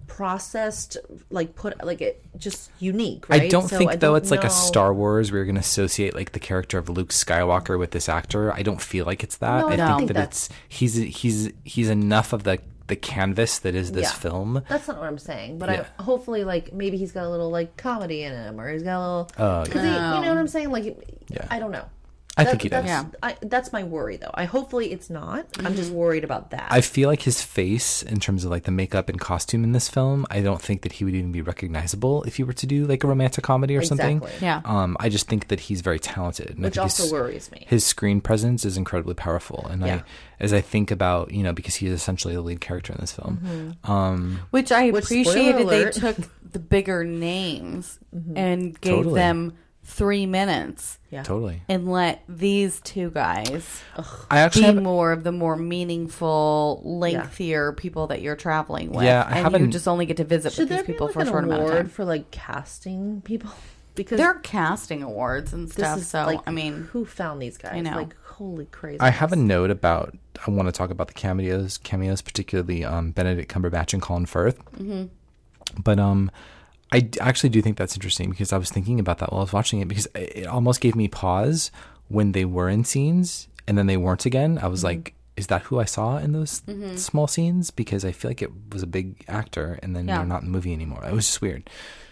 processed, like put like it just unique, right? I don't So think I though don't it's like a know- Star Wars where you're going to associate like the character of Luke Skywalker with this actor. I don't feel like it's that. No, I I don't think think that it's he's he's he's enough of the the canvas that is this Yeah. film. That's not what I'm saying, but Yeah. I hopefully like maybe he's got a little like comedy in him, or he's got a little. Oh, 'cause he- you know what I'm saying? Like, Yeah. I don't know. I think he does. That's, I, that's my worry, though. I hopefully it's not. I'm just worried about that. I feel like his face, in terms of like the makeup and costume in this film, I don't think that he would even be recognizable if he were to do like a romantic comedy or something. Exactly. Yeah. Um, I just think that he's very talented, and I Which think also his- worries me. His screen presence is incredibly powerful, and Yeah. I, as I think about, you know, because he is essentially the lead character in this film. Mm-hmm. Um, Which I Which, spoiler appreciated. They alert. took the bigger names and gave Totally. them three minutes Yeah. totally. and let these two guys I actually be have, more of the more meaningful, lengthier people that you're traveling with. Yeah, I and you haven't- just only get to visit Should with there these be people like for a an short amount of award time. for like casting people? Because There are casting awards and this stuff. is So like, I mean, who found these guys? I know. Like, holy crazy! I have a note about. I want to talk about the cameos, cameos, particularly um, Benedict Cumberbatch and Colin Firth. Mm-hmm. But um, I d- actually do think that's interesting because I was thinking about that while I was watching it, because it it almost gave me pause when they were in scenes and then they weren't again. I was Mm-hmm. like, is that who I saw in those small scenes? Because I feel like it was a big actor and then Yeah. they're not in the movie anymore. It was just weird.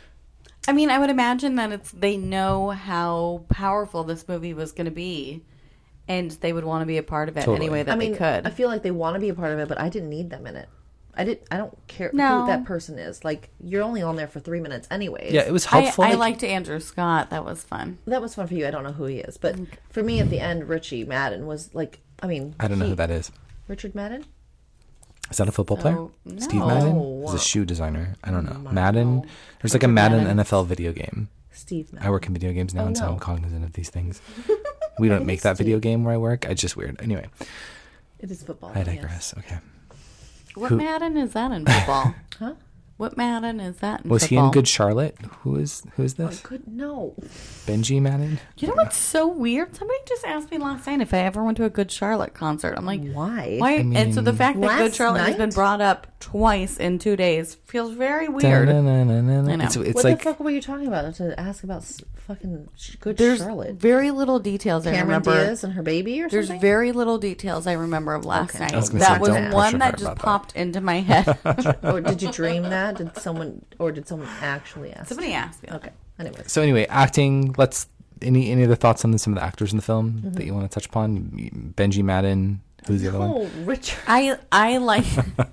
I mean, I would imagine that it's they know how powerful this movie was going to be, and they would want to be a part of it Totally. any way that I mean, they could. I feel like they want to be a part of it, but I didn't need them in it. I did. I don't care No. who that person is. Like, you're only on there for three minutes, anyways. Yeah, it was I, helpful. I like- liked Andrew Scott. That was fun. That was fun for you. I don't know who he is, but for me, at the end, Richie Madden was like. I mean, I don't know he- who that is. Richard Madden. Is that a football So, player? Steve no. Madden? He's a shoe designer. I don't know. Madden? There's like a Madden, Madden. N F L video game. Steve Madden. I work in video games now, Oh, and so no. I'm cognizant of these things. We don't make that video game where I work. It's just weird. Anyway, It is football. I yes. digress. Okay. What Who- Madden is that in football? Huh? What Madden is that in Was he football? in Good Charlotte? Who is who is this? Good. No. Benji Madden? You know what's so weird? Somebody just asked me last night if I ever went to a Good Charlotte concert. I'm like, Why? why? I and so the mean- fact that Good Last Charlotte has night? been brought up twice in two days feels very weird. Da-na-na-na-na. I know. It's, it's what like the fuck were you talking about? To ask about s- fucking sh- Good There's Charlotte. very little details I Cameron remember. Diaz and her baby, or There's something. very little details I remember of last night. I was gonna That say, was don't one pressure that her just about that. popped into my head. Or did you dream that? Did someone, or did someone actually ask? Somebody asked me. Okay. Anyways, so. Anyway, acting. Let's any any other thoughts on the, some of the actors in the film Mm-hmm. that you want to touch upon? Benji Madden. Who's the other one? oh, Richard. I I like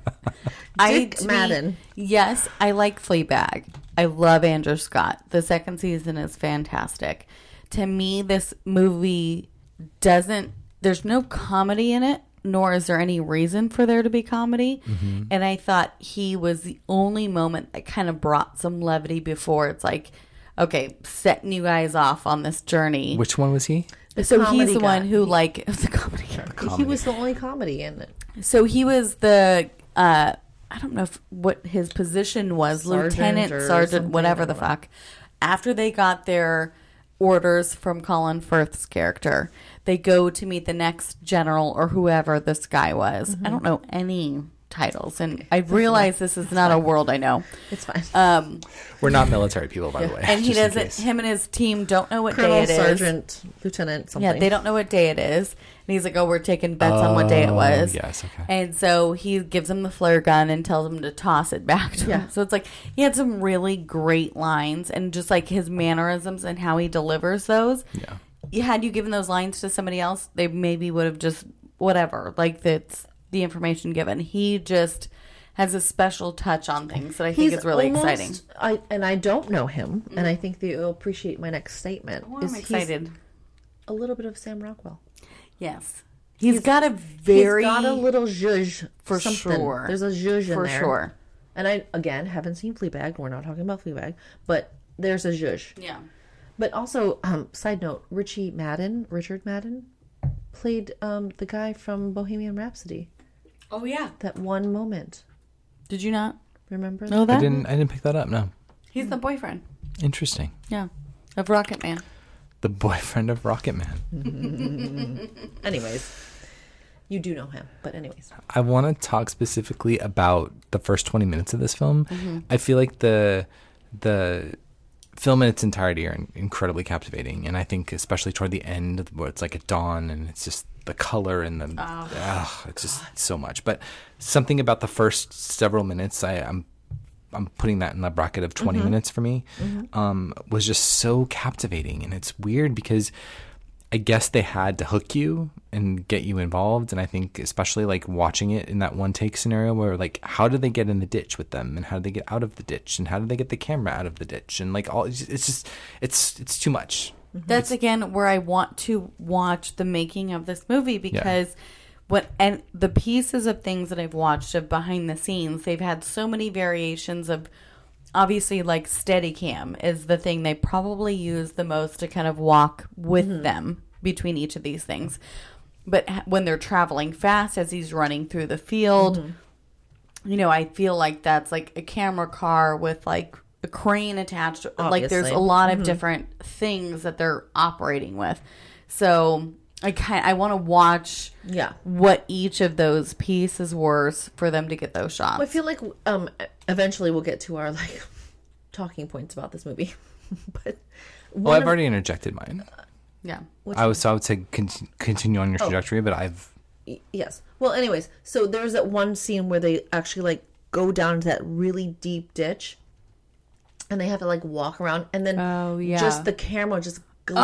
I Dick to me- Madden. yes, I like Fleabag. I love Andrew Scott. The second season is fantastic. To me, this movie doesn't. There's no comedy in it, nor is there any reason for there to be comedy. Mm-hmm. And I thought he was the only moment that kind of brought some levity before it's like, okay, setting you guys off on this journey. Which one was he? The so he's comedy the guy. one who like the comedy guy. He was the only comedy in it. So he was the uh I don't know if, what his position was, Sergeant lieutenant, or sergeant, something, whatever I the don't know. fuck. After they got their orders from Colin Firth's character, they go to meet the next general or whoever this guy was. Mm-hmm. I don't know any titles, and I realize this is not a world I know. It's fine. Um, We're not military people, by the way. and he just in doesn't. case. Him and his team don't know what Colonel, day it is. sergeant, lieutenant, something. Yeah, they don't know what day it is. And he's like, oh, we're taking bets on what day it Oh, was. yes, okay. And so he gives him the flare gun and tells him to toss it back to Yeah. him. So it's like he had some really great lines and just like his mannerisms and how he delivers those. Yeah. You- Had you given those lines to somebody else, they maybe would have just whatever. Like that's the information given. He just has a special touch on things that I think He's is really almost- exciting. I and I don't know him, and I think that you'll appreciate my next statement. Oh, I'm is he's excited. A little bit of Sam Rockwell. Yes. he's got a very He's got a little zhuzh for something. sure. There's a zhuzh in for there. sure. And I again haven't seen Fleabag. We're not talking about Fleabag, but there's a zhuzh. Yeah. But also, um, side note, Richie Madden, Richard Madden, played um, the guy from Bohemian Rhapsody. Oh yeah. That one moment. Did you not Remember? know I that? didn't. I didn't pick that up. No. He's the boyfriend. Interesting. Yeah. Of Rocket Man. The boyfriend of Rocket Man. Anyways. You do know him, but anyways. I want to talk specifically about the first twenty minutes of this film. Mm-hmm. I feel like the the film in its entirety are incredibly captivating, and I think especially toward the end where it's like at dawn and it's just the color and the Oh, ugh, it's just so much. But something about the first several minutes, I, I'm I'm putting that in the bracket of twenty Mm-hmm. minutes for me, Mm-hmm. um, was just so captivating. And it's weird because I guess they had to hook you and get you involved. And I think especially like watching it in that one take scenario where like, how did they get in the ditch with them, and how did they get out of the ditch, and how did they get the camera out of the ditch, and like all, it's just, it's just, it's, it's too much. That's again where I want to watch the making of this movie, because what and the pieces of things that I've watched of behind the scenes, they've had so many variations of, obviously like Steadicam is the thing they probably use the most to kind of walk with Mm-hmm. them between each of these things. But h- when they're traveling fast as he's running through the field, Mm-hmm. you know, I feel like that's like a camera car with like a crane attached. Like there's Obviously. a lot of Mhm. different things that they're operating with. So I kind I want to watch Yeah. what each of those pieces were for them to get those shots. I feel like um, eventually we'll get to our like talking points about this movie. But Well, one I've of- already interjected mine. yeah. I was, so I would say con- continue on your Oh. trajectory, but I've, Yes. Well, anyways, so there's that one scene where they actually like go down into that really deep ditch, and they have to like walk around, and then Oh, yeah. just the camera just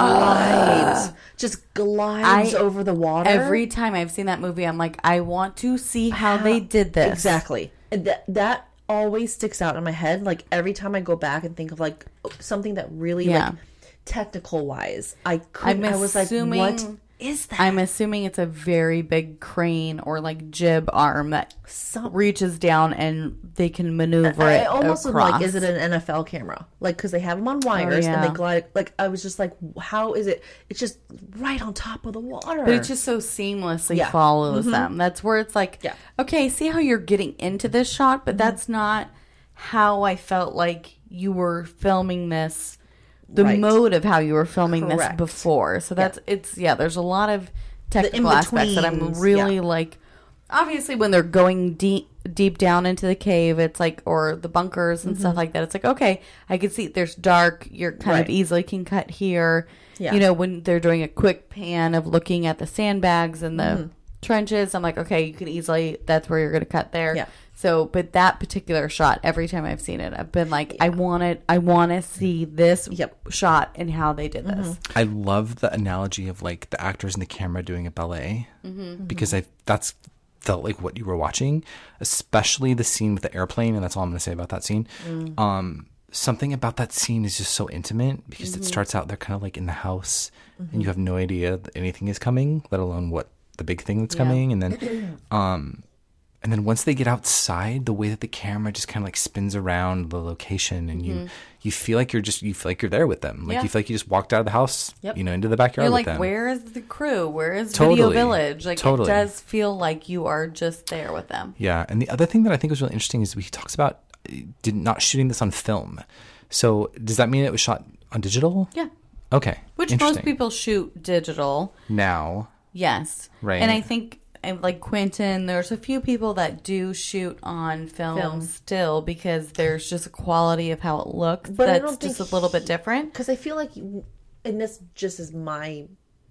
glides, just glides I- over the water. Every time I've seen that movie, I'm like, I want to see how they did this. Exactly. And that that always sticks out in my head. Like every time I go back and think of like something that really Yeah. like technical wise, I couldn't. I'm I was like, assuming- what is that? I'm assuming it's a very big crane or like jib arm that Some- reaches down and they can maneuver I it almost was across. like, is it an N F L camera? Like, because they have them on wires and Oh, yeah. they glide. Like, I was just like, how is it? It's just right on top of the water. But it just so seamlessly Yeah. follows them. That's where it's like, Yeah. okay, see how you're getting into this shot, but that's not how I felt like you were filming this. The Right. mode of how you were filming Correct. this before. So that's it's yeah. There's a lot of technical aspects that I'm in-betweens, really yeah. like. Obviously, when they're going deep deep down into the cave, it's like or the bunkers and stuff like that. It's like okay, I can see there's dark. You're kind Right. of easily can cut here. Yeah. You know, when they're doing a quick pan of looking at the sandbags and the Mm-hmm. trenches, I'm like, okay, you can easily. That's where you're going to cut there. Yeah. So, but that particular shot, every time I've seen it, I've been like, I want it. I want to see this Yep. shot and how they did this. I love the analogy of like the actors and the camera doing a ballet, because I that's felt like what you were watching, especially the scene with the airplane, and that's all I'm going to say about that scene. Um, something about that scene is just so intimate because it starts out they're kind of like in the house, and you have no idea that anything is coming, let alone what the big thing that's Yeah. coming, and then, um. And then once they get outside, the way that the camera just kind of like spins around the location, and you you feel like you're just you feel like you're there with them. Like Yeah. you feel like you just walked out of the house, Yep. you know, into the backyard You're with like, them. where is the crew? Where is Video Totally. Village? Like, Totally. it does feel like you are just there with them. Yeah, and the other thing that I think was really interesting is he talks about uh, did not shooting this on film. So does that mean it was shot on digital? Yeah. Okay. Which Interesting. most people shoot digital. now. Yes. Right. And I think, and like Quentin, there's a few people that do shoot on film, Film. still because there's just a quality of how it looks But I that's don't just a think little bit different. Because I feel like, and this just is my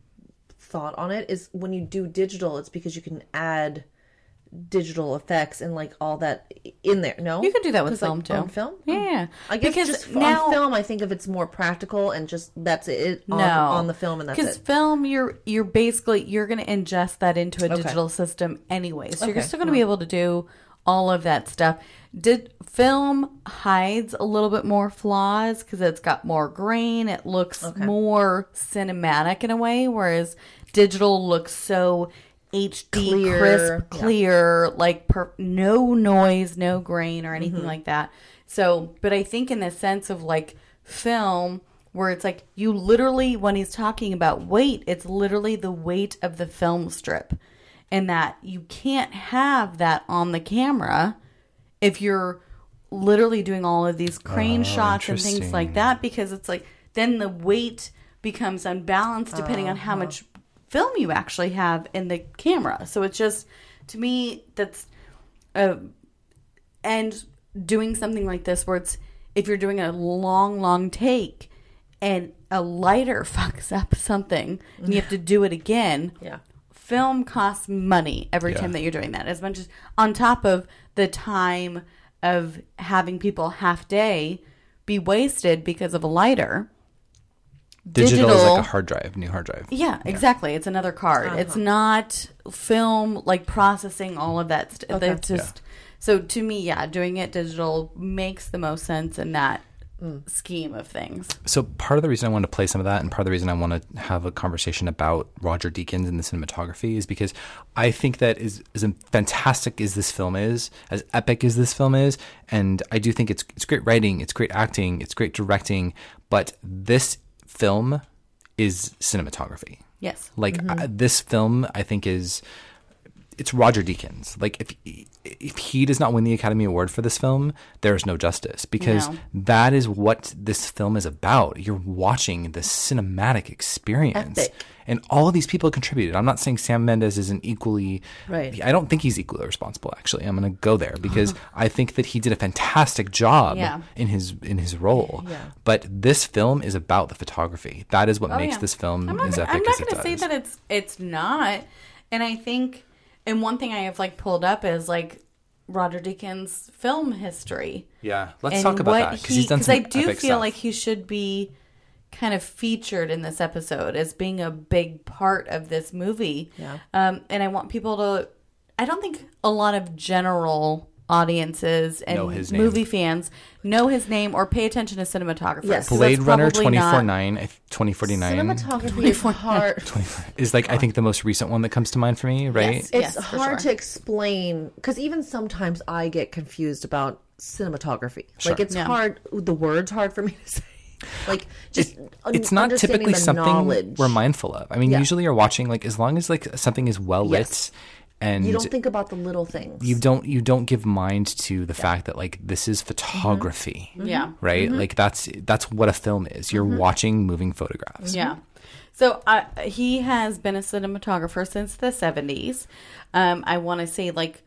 thought on it, is when you do digital, it's because you can add digital effects and like all that in there. No, You could do that with 'Cause, like, film, too. On film, Yeah. I guess Because just now- on film, I think of it's more practical and just that's it on, No, on the film, and that's because it. film, you're you're basically you're going to ingest that into a Okay. digital system anyway, so Okay, you're still going to be able to do all of that stuff. Did film hides a little bit more flaws because it's got more grain. It looks more cinematic in a way, whereas digital looks so H D, Clear, crisp, yeah. clear, like per- no noise, no grain or anything Mm-hmm. like that. So, but I think in the sense of like film, where it's like you literally, when he's talking about weight, it's literally the weight of the film strip, and that you can't have that on the camera if you're literally doing all of these crane Oh, shots and things like interesting. that, because it's like then the weight becomes unbalanced depending on how much film you actually have in the camera. So it's just, to me, that's, uh, and doing something like this where it's, if you're doing a long, long take and a lighter fucks up something and you have to do it again. Yeah. Film costs money every Yeah. time that you're doing that. As much as on top of the time of having people half day be wasted because of a lighter. Digital, is like a hard drive, new hard drive. Yeah, exactly. It's another card. Uh-huh. It's not film, like processing all of that stuff. Okay. It's just so to me, yeah, doing it digital makes the most sense in that mm. scheme of things. So part of the reason I wanted to play some of that, and part of the reason I want to have a conversation about Roger Deakins and the cinematography, is because I think that is as fantastic as this film is, as epic as this film is, and I do think it's it's great writing, it's great acting, it's great directing, but this film is cinematography. Yes. Like mm-hmm. uh, this film, I think is it's Roger Deakins. Like if if he does not win the Academy Award for this film, there is no justice, because no. that is what this film is about. You're watching the cinematic experience. Epic. And all of these people contributed. I'm not saying Sam Mendes isn't equally right. I don't think he's equally responsible, actually. I'm going to go there because I think that he did a fantastic job yeah. in his in his role. Yeah. But this film is about the photography. That is what Oh, makes yeah. this film I'm not, as gonna- epic I'm not as it gonna does. say that it's it's not. And I think, and one thing I have like pulled up is like Roger Deakins' film history. Yeah, let's And talk about what that because he- he's done some I do epic feel stuff. like he should be kind of featured in this episode as being a big part of this movie. Yeah. Um, and I want people to. I don't think a lot of general audiences and Know his name. movie fans know his name or pay attention to cinematographers. Yes. So Blade that's Runner probably twenty not- forty-nine, twenty forty-nine Cinematography is hard. is like I think the most recent one that comes to mind for me, right? Yes. It's for hard sure. to explain because even sometimes I get confused about cinematography. Sure. Like it's Yeah. hard. The word's hard for me to say. Like just un- It's not understanding typically the something knowledge. we're mindful of. I mean, Yeah. usually you're watching like as long as like something is well lit Yes. and You don't think about the little things. you don't you don't give mind to the fact that like this is photography, Yeah. right? Like that's that's what a film is. You're watching moving photographs. Yeah. So uh, he has been a cinematographer since the seventies. Um, I want to say like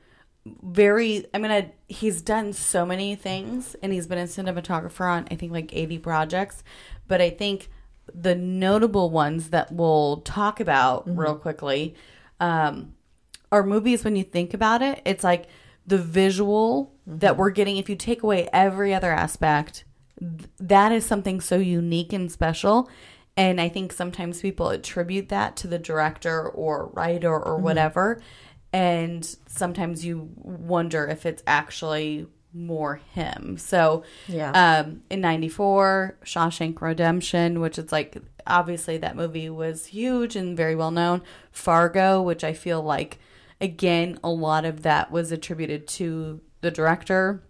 very, I mean, I, he's done so many things and he's been a cinematographer on, I think, like eighty projects. But I think the notable ones that we'll talk about mm-hmm. real quickly um, are movies when you think about it. It's like the visual mm-hmm. that we're getting, if you take away every other aspect, th- that is something so unique and special. And I think sometimes people attribute that to the director or writer or mm-hmm. whatever. And sometimes you wonder if it's actually more him. So Yeah. um, in ninety-four, Shawshank Redemption, which is like, obviously that movie was huge and very well known. Fargo, which I feel like, again, a lot of that was attributed to the director.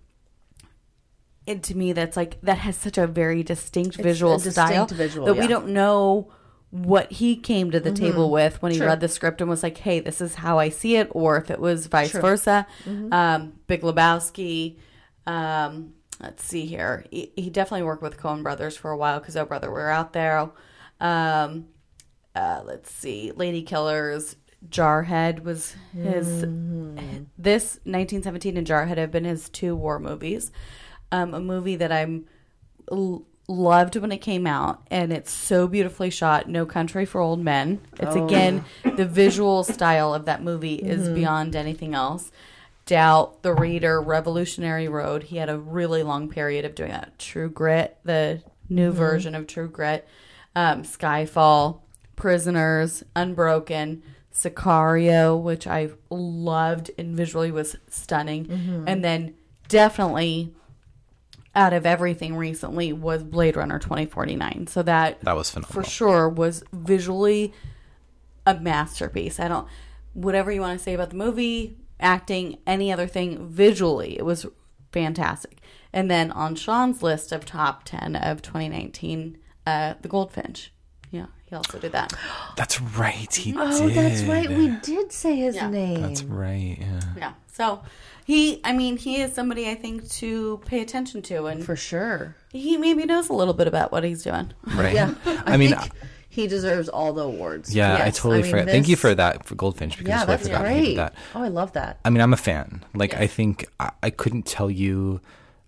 And to me, that's like, that has such a very distinct It's visual a distinct style visual, that we yeah. don't know what he came to the Mm-hmm. table with when he Sure. read the script and was like, hey, this is how I see it, or if it was vice Sure. versa. Mm-hmm. Um, Big Lebowski. Um, let's see here. He, he definitely worked with Coen Brothers for a while because Oh Brother, We're Out There. Um, uh, let's see. Lady Killers. Jarhead was his. Mm-hmm. This nineteen seventeen and Jarhead have been his two war movies. Um, a movie that I'm l- loved when it came out, and it's so beautifully shot. No Country for Old Men. It's Oh. again the visual style of that movie is Mm-hmm. beyond anything else. Doubt, The Reader, Revolutionary Road. He had a really long period of doing that. True Grit, the new Mm-hmm. version of True Grit. Um, Skyfall, Prisoners, Unbroken, Sicario, which I loved and visually was stunning. Mm-hmm. And then definitely out of everything recently was Blade Runner twenty forty-nine. So that, That was phenomenal. for sure was visually a masterpiece. I don't, whatever you want to say about the movie, acting, any other thing, visually, it was fantastic. And then on Sean's list of top ten of twenty nineteen, uh, The Goldfinch. Yeah, he also did that. That's right. He Oh, did. that's right. We did say his Yeah. name. That's right. Yeah. Yeah. So he, I mean, he is somebody I think to pay attention to. And For sure. he maybe knows a little bit about what he's doing. Right. Yeah. I, mean, think He deserves all the awards. Yeah, I Yes. totally mean, forgot. Thank you this- for that for Goldfinch because Yeah, I that's forgot he did great. that. Oh, I love that. I mean, I'm a fan. Like, I think I, I couldn't tell you.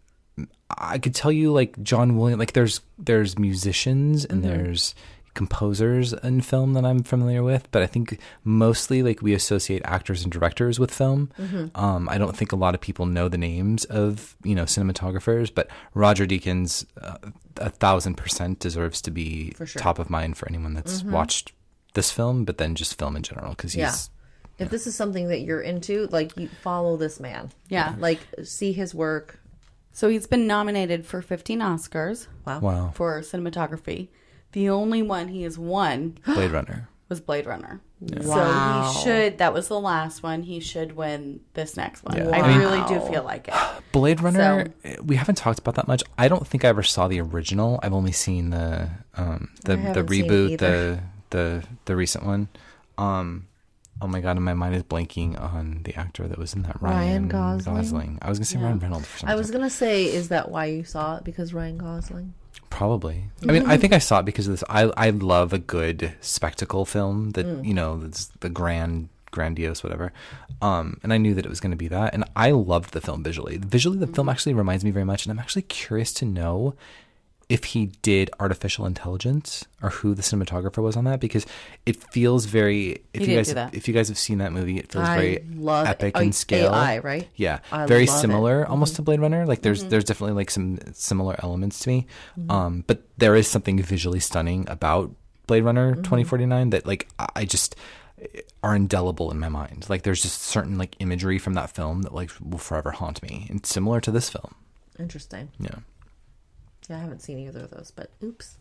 I could tell you like John Williams. Like, there's there's musicians and Mm-hmm. there's composers in film that I'm familiar with, but I think mostly like we associate actors and directors with film. Mm-hmm. Um, I don't think a lot of people know the names of you know cinematographers, but Roger Deakins uh, a thousand percent deserves to be For sure. top of mind for anyone that's watched this film, but then just film in general because he's. Yeah. If this is something that you're into, like, you follow this man. Yeah. Like, see his work. So he's been nominated for fifteen Oscars Wow. Wow. for cinematography. The only one he has won Blade Runner. was Blade Runner. Wow. So he should, that was the last one, he should win this next one. Yeah. I I mean- really do feel like it. Blade Runner, we haven't talked about that much. I don't think I ever saw the original. I've only seen the um, the I the haven't seen reboot, the either. the the recent one. Um, oh my god, and my mind is blanking on the actor that was in that. Ryan Ryan, Gosling? I was gonna say Ryan Reynolds for some I was reason. going to say, is that why you saw it? Because Ryan Gosling? Probably. I mean, I think I saw it because of this. I I love a good spectacle film that Mm. you know that's the grand grandiose whatever. Um, and I knew that it was going to be that, and I loved the film visually. Visually, the Mm-hmm. film actually reminds me very much, and I'm actually curious to know if he did artificial intelligence or who the cinematographer was on that because it feels very. If He you did guys do that. if you guys have seen that movie, it feels I very love epic oh, in scale. A I, right? Yeah, I very love it. similar almost to Blade Runner. Like there's Mm-hmm. there's definitely like some similar elements to me. Um, but there is something visually stunning about Blade Runner Mm-hmm. twenty forty-nine that like I I just are indelible in my mind. Like there's just certain like imagery from that film that like will forever haunt me. And similar to this film. Interesting. Yeah. Yeah, I haven't seen either of those, but oops.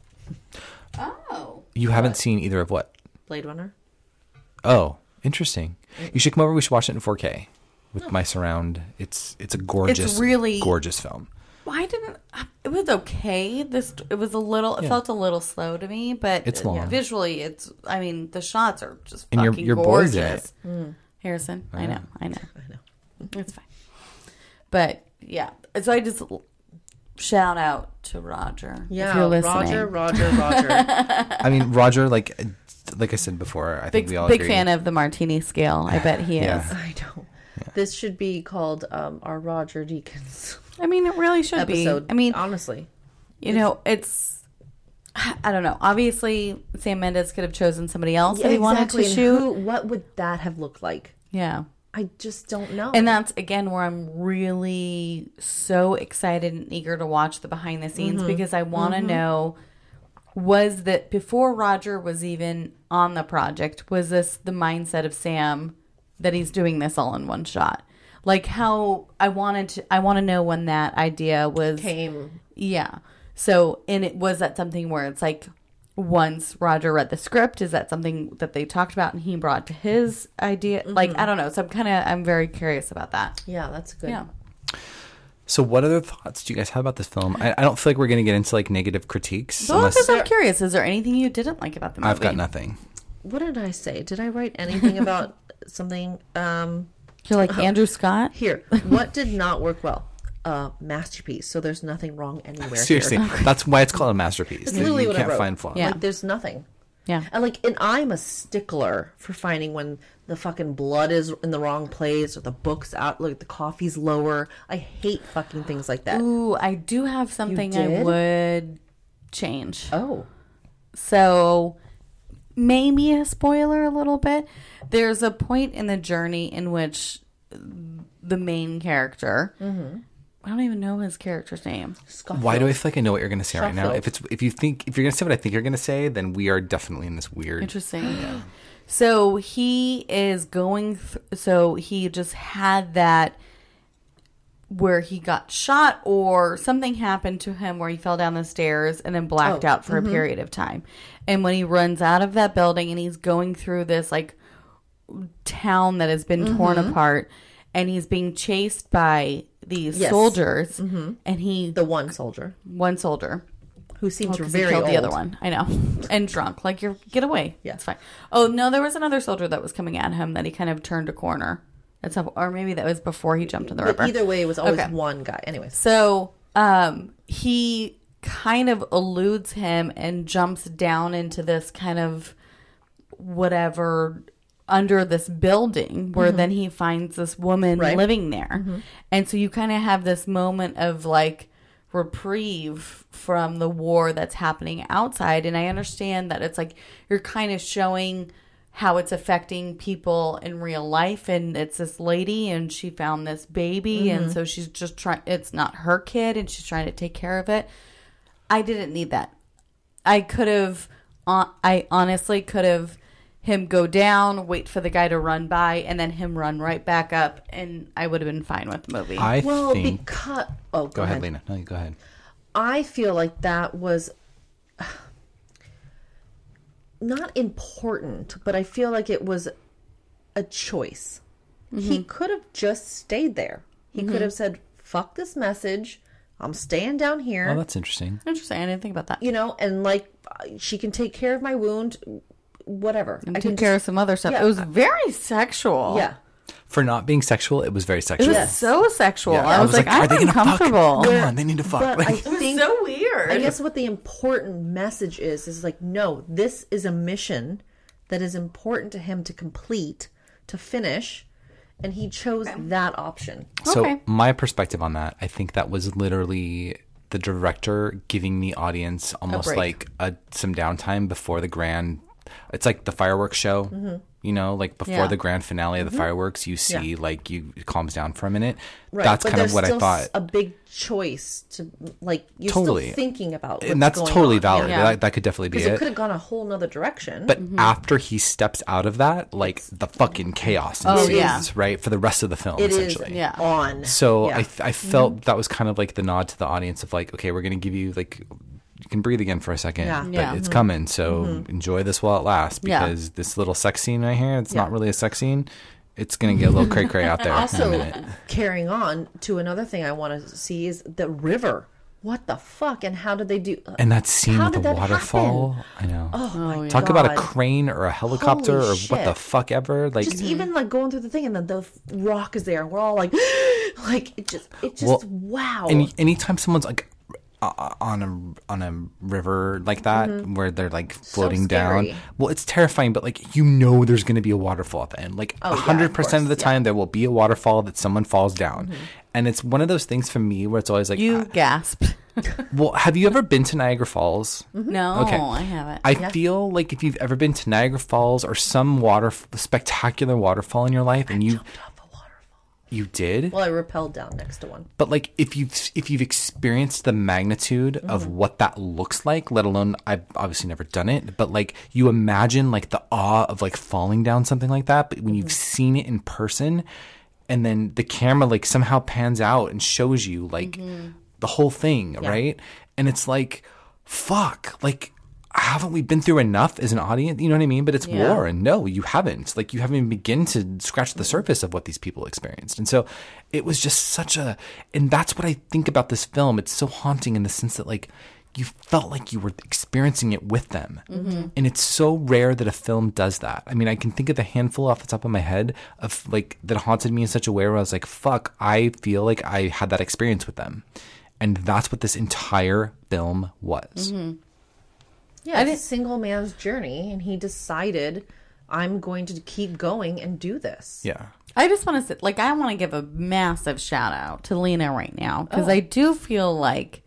Oh. You haven't seen either of what? Blade Runner? Oh, interesting. You should come over. We should watch it in four K with my surround. It's it's a gorgeous, really- gorgeous film. Why didn't it was okay. This it was a little. It Yeah. felt a little slow to me, but It's long. visually, it's. I mean, the shots are just And you're- fucking you're bored in gorgeous. Harrison, I know, I know, I know. it's fine. But yeah, so I just shout out to Roger. if Yeah, you're listening. Roger, Roger, Roger. I mean, Roger, like like I said before, I think Big we all big agree. fan of the martini scale. I bet he is. Yeah. I know. This should be called um, our Roger Deakins I mean, it really should episode. be. I mean, honestly. you know, it's. I don't know. Obviously, Sam Mendes could have chosen somebody else that he wanted to and shoot. who- what would that have looked like? Yeah. I just don't know. And that's again where I'm really so excited and eager to watch the behind the scenes because I want to know, was that before Roger was even on the project, was this the mindset of Sam that he's doing this all in one shot? Like how I wanted to, I want to know when that idea was came. yeah. So, and it was that something where it's like, once Roger read the script, is that something that they talked about and he brought to his idea? Like, I don't know. So I'm kind of, I'm very curious about that. Yeah, that's good. Yeah. So, what other thoughts do you guys have about this film? I, I don't feel like we're going to get into like negative critiques. So unless because I'm curious, is there anything you didn't like about the movie? I've got nothing. What did I say? Did I write anything about something? Um, You're like Andrew Scott? here, what did not work well? Uh, masterpiece. So there's nothing wrong anywhere. Seriously, here. that's why it's called a masterpiece. It's literally you what I can't wrote. find flaws. Yeah. Like, there's nothing. Yeah. And like, and I'm a stickler for finding when the fucking blood is in the wrong place or the book's out, like the coffee's lower. I hate fucking things like that. Ooh, I do have something I did? would change. Oh, So maybe a spoiler a little bit. There's a point in the journey in which the main character, I don't even know his character's name. Scofield. Why do I feel like I know what you're going to say right now? Sheffield. If it's if you think if you're going to say what I think you're going to say, then we are definitely in this weird. Interesting. So he is going, th- so he just had that where he got shot or something happened to him where he fell down the stairs and then blacked Oh, out for a period of time. And when he runs out of that building and he's going through this like town that has been torn apart and he's being chased by these Yes. soldiers and he, the one soldier one soldier, who seems Oh, 'cause he very killed old? the other one. I know. And drunk. Like, you're get away. Yeah. It's fine. Oh, no, there was another soldier that was coming at him that he kind of turned a corner. That's how, or maybe that was before he jumped in the But river. either way, it was always Okay. one guy. Anyways, So, um, he kind of eludes him and jumps down into this kind of whatever under this building where mm-hmm. then he finds this woman right. living there. Mm-hmm. And so you kind of have this moment of like reprieve from the war that's happening outside. And I understand that it's like you're kind of showing how it's affecting people in real life. And it's this lady and she found this baby. Mm-hmm. And so she's just trying, it's not her kid and she's trying to take care of it. I didn't need that. I could have, uh, I honestly could have him go down, wait for the guy to run by, and then him run right back up, and I would have been fine with the movie. I well, think... because... Oh, go, go ahead, ahead, Lena. No, you go ahead. I feel like that was not important, but I feel like it was a choice. Mm-hmm. He could have just stayed there. He mm-hmm. could have said, fuck this message. I'm staying down here. Oh, that's interesting. Interesting. I didn't think about that. You know, and like, she can take care of my wound, whatever. And I took can care just, of some other stuff. yeah. It was very sexual. Yeah. For not being sexual, it was very It sexual. was Yes. so sexual. Yeah. I, I was, was like, like, are I'm they gonna fuck? uncomfortable. Come on, they need to fuck. But Like, I It was think, so weird. I guess what the important message is, is like, no, this is a mission that is important to him to complete, to finish, and he chose that option. So Okay. my perspective on that, I think that was literally the director giving the audience almost break. like a, some downtime before the grand. It's like the fireworks show, mm-hmm. you know, like before Yeah. the grand finale of the Mm-hmm. fireworks, you see Yeah. like you it calms down for a minute. Right. That's but kind of there's what I still thought. s- a big choice to, like, you're Totally. still thinking about what's And that's going totally on. valid. Yeah. That, that could definitely be Because it it. could have gone a whole nother direction. But after he steps out of that, like the fucking chaos ensues, Oh, yeah. right? For the rest of the film, it is essentially. Yeah. on. So Yeah. I th- I felt that was kind of like the nod to the audience of like, okay, we're going to give you like, you can breathe again for a second, Yeah. but Yeah. it's coming. So enjoy this while it lasts Yeah. because this little sex scene right here, it's Yeah. not really a sex scene. It's going to get a little cray cray out there in a Also, minute. carrying on to another thing I want to see is the river. What the fuck? And how did they do? And that scene How with the did that waterfall, happen? I know. Oh my Talk god! about a crane or a helicopter Holy or what the shit. fuck ever. Like, Just even like going through the thing, and then the rock is there, and we're all like, like it just, it just, Well, wow. any anytime someone's like uh, on a on a river like that where they're like floating down, scary. well, it's terrifying. But like you know, there's going to be a waterfall at the end. Like a Oh, yeah, hundred of percent of the course, time, there will be a waterfall that someone falls down, and it's one of those things for me where it's always like, You uh, gasped. well, have you ever been to Niagara Falls? No, Okay. I haven't. I feel like if you've ever been to Niagara Falls or some water spectacular waterfall in your life, and you Off a waterfall. you did. Well, I rappelled down next to one. But like if you've if you've experienced the magnitude of what that looks like, let alone I've obviously never done it, but like you imagine like the awe of like falling down something like that, but when you've seen it in person and then the camera like somehow pans out and shows you like the whole thing, right? And it's like, fuck, like haven't we been through enough as an audience? You know what I mean? But it's Yeah. war, and no, you haven't. Like you haven't even begin to scratch the surface of what these people experienced. And so it was just such a, and that's what I think about this film. It's so haunting in the sense that like you felt like you were experiencing it with them. And it's so rare that a film does that. I mean, I can think of a handful off the top of my head of like that haunted me in such a way where I was like, fuck, I feel like I had that experience with them. And that's what this entire film was. Yeah, it's a single man's journey, and he decided, I'm going to keep going and do this. Yeah. I just want to say, like, I want to give a massive shout out to Lena right now because Oh. I do feel like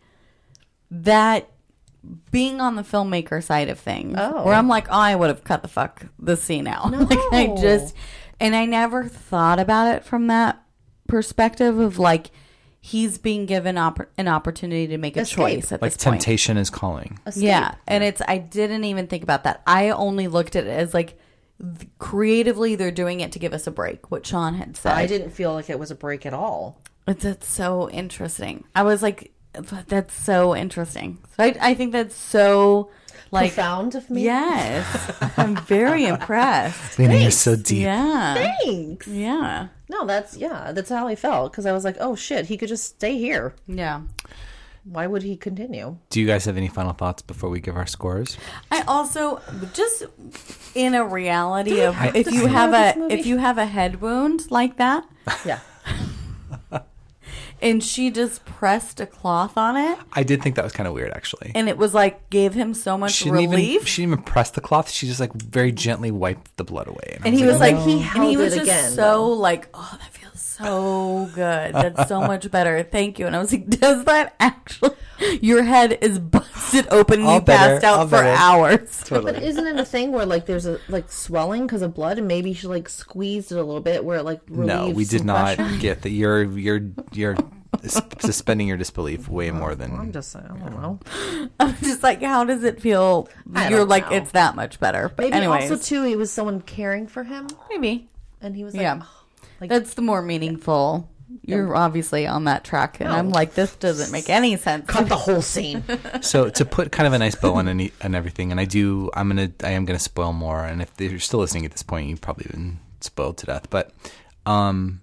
that being on the filmmaker side of things, Oh. where I'm like, oh, I would have cut the fuck this scene out. like, I No. just, and I never thought about it from that perspective of like, he's being given opp- an opportunity to make a Escape. choice at Like this point. temptation is calling. Escape. Yeah, and it's I didn't even think about that. I only looked at it as like th- creatively they're doing it to give us a break. What Sean had said. I didn't feel like it was a break at all. It's, it's so interesting. I was like, that's so interesting. So I I think that's so like Profound of me. Yes, I'm very impressed. Lena, you're so deep. Yeah, Thanks. yeah, No, that's, yeah, that's how I felt. Because I was like, oh shit, he could just stay here. yeah. Why would he continue? Do you guys have any final thoughts before we give our scores? I also just in a reality of I- if you I have love a this movie. if you have a head wound like that. Yeah. And she just pressed a cloth on it. I did think that was kind of weird, actually. And it was like, gave him so much She didn't relief. even she didn't even press the cloth. She just like very gently wiped the blood away. and he was like, He and he held was it just again, so though. like, oh, that feels so good. That's so much better. Thank you. And I was like, does that actually? Your head is busted open and All you better, passed out all for better. hours. But isn't it a thing where like there's a like swelling because of blood, and maybe she like squeezed it a little bit where it like relieves no, we did some not pressure? get that. You're you're you're suspending your disbelief way more I'm than. just saying, I don't know. I'm just like, how does it feel? I You're don't like, know. it's that much better. But Maybe anyways, also too, it was someone caring for him, maybe. and he was like, Yeah. oh, like That's the more meaningful. You're obviously on that track. And No. I'm like, this doesn't make any sense. cut the whole scene. So to put kind of a nice bow on any, on everything, and I do, I'm gonna, I am gonna spoil more. And if you're still listening at this point, you've probably been spoiled to death. But, um,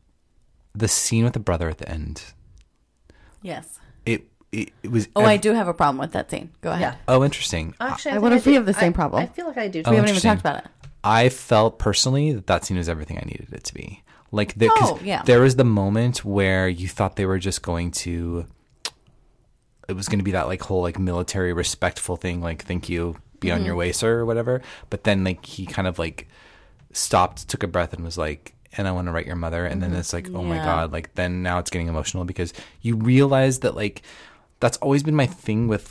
the scene with the brother at the end, Yes. it it, it was. Oh, ev- I do have a problem with that scene. Go ahead. Yeah. Oh, interesting. Actually, I think wonder if we do- have the same I- problem. I feel like I do. Oh, we haven't even interesting. talked about it. I felt personally that that scene was everything I needed it to be. Like, there, 'cause Oh, yeah. there was the moment where you thought they were just going to. It was going to be that like whole like military respectful thing, like thank you, be on Mm-hmm. your way, sir, or whatever. But then like he kind of like stopped, took a breath, and was like, "And I want to write your mother." And then it's like, oh my Yeah. god, like then now it's getting emotional because you realize that like that's always been my thing with.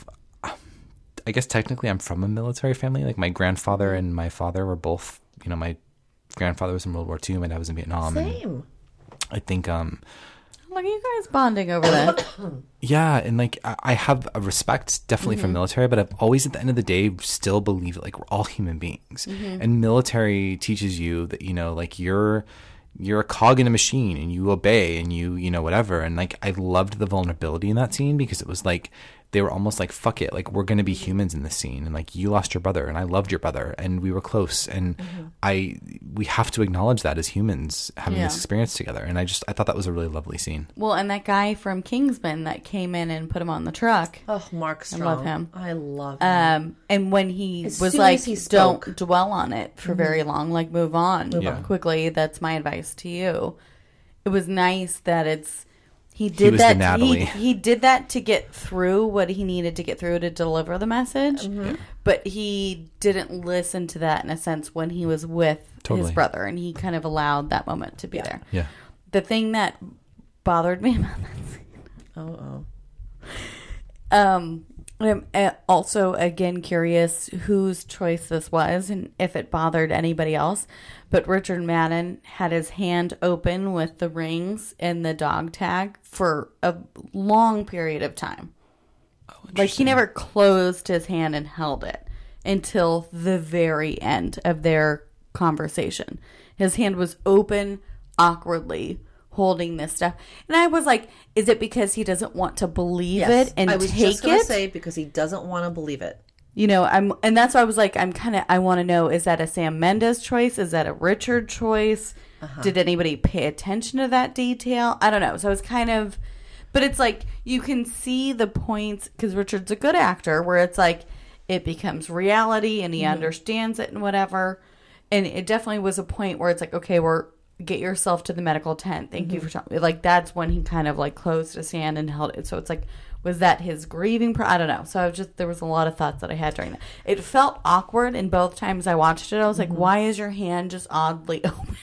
I guess technically I'm from a military family. Like my grandfather and my father were both, you know, my grandfather was in World War Two, my dad was in Vietnam. And Same. I think, um, Look at you guys bonding over that. yeah, and like I, I have a respect definitely for military, but I've always at the end of the day still believe that like we're all human beings, and military teaches you that you know like you're you're a cog in a machine and you obey and you you know whatever. And like I loved the vulnerability in that scene because it was like they were almost like fuck it, like we're gonna be humans in this scene, and like you lost your brother and I loved your brother and we were close, and I we have to acknowledge that as humans having Yeah. this experience together. And I just I thought that was a really lovely scene. Well, and that guy from Kingsman that came in and put him on the truck. Oh, Mark Strong. love him. I love him. Um, and when he As was soon like, as he don't spoke. dwell on it for very long, like move on Yeah. quickly. That's my advice to you. It was nice that it's, he did was the that. Natalie. He, he did that to get through what he needed to get through to deliver the message. Mm-hmm. But he didn't listen to that in a sense when he was with Totally. his brother, and he kind of allowed that moment to be there. Yeah. The thing that bothered me about that scene. oh, oh. Um, I'm uh, also again curious whose choice this was and if it bothered anybody else. But Richard Madden had his hand open with the rings and the dog tag for a long period of time. Like he never closed his hand and held it until the very end of their conversation. His hand was open awkwardly holding this stuff. And I was like, is it because he doesn't want to believe Yes, it and I was take just gonna it? say because he doesn't want to believe it. You know, I'm, and that's why I was like, I'm kind of, I want to know, is that a Sam Mendes choice? Is that a Richard choice? Uh-huh. Did anybody pay attention to that detail? I don't know. So it's kind of, but it's like, you can see the points, because Richard's a good actor, where it's like, it becomes reality and he Mm-hmm. understands it and whatever. And it definitely was a point where it's like, okay, we're, get yourself to the medical tent. Thank Mm-hmm. you for telling me. Like, that's when he kind of like closed his hand and held it. So it's like, was that his grieving? Pro- I don't know. So I was just, there was a lot of thoughts that I had during that. It felt awkward, and both times I watched it, I was like, Mm-hmm. why is your hand just oddly open?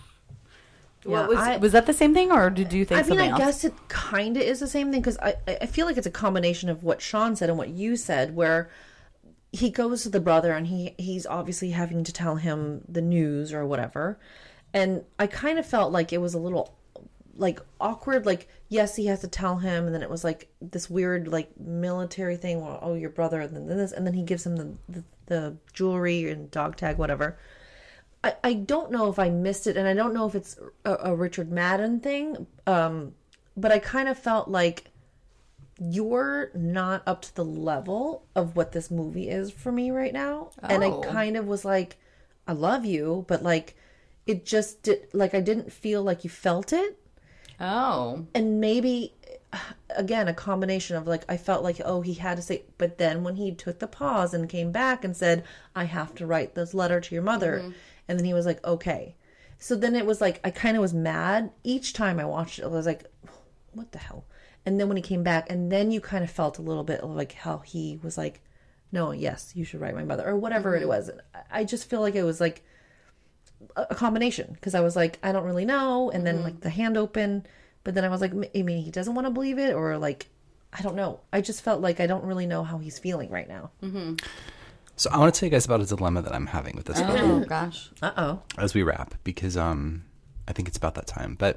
Yeah, What was, I- was that the same thing, or did you think I mean, something I else? guess it kind of is the same thing because I, I feel like it's a combination of what Sean said and what you said, where he goes to the brother and he he's obviously having to tell him the news or whatever, and I kind of felt like it was a little like awkward. Like, yes, he has to tell him, and then it was like this weird like military thing. Well, oh, your brother, and then this, and then he gives him the the, the jewelry and dog tag, whatever. I, I don't know if I missed it, and I don't know if it's a, a Richard Madden thing, um, but I kind of felt like you're not up to the level of what this movie is for me right now. And I Oh. kind of was like, I love you, but like, it just did, like, I didn't feel like you felt it. oh. And maybe, again, a combination of like, I felt like, oh, he had to say, but then when he took the pause and came back and said, I have to write this letter to your mother. Mm-hmm. And then he was like, okay. So then it was like, I kind of was mad each time I watched it. I was like, what the hell? And then when he came back, and then you kind of felt a little bit like how he was like, no, yes, you should write my mother, or whatever mm-hmm. it was. I just feel like it was like a combination, because I was like, I don't really know. And then mm-hmm. like the hand opened, but then I was like, I mean, he doesn't want to believe it, or like, I don't know. I just felt like I don't really know how he's feeling right now. Mm-hmm. So I want to tell you guys about a dilemma that I'm having with this oh, film. Oh, gosh. Uh-oh. As we wrap, because um, I think it's about that time. But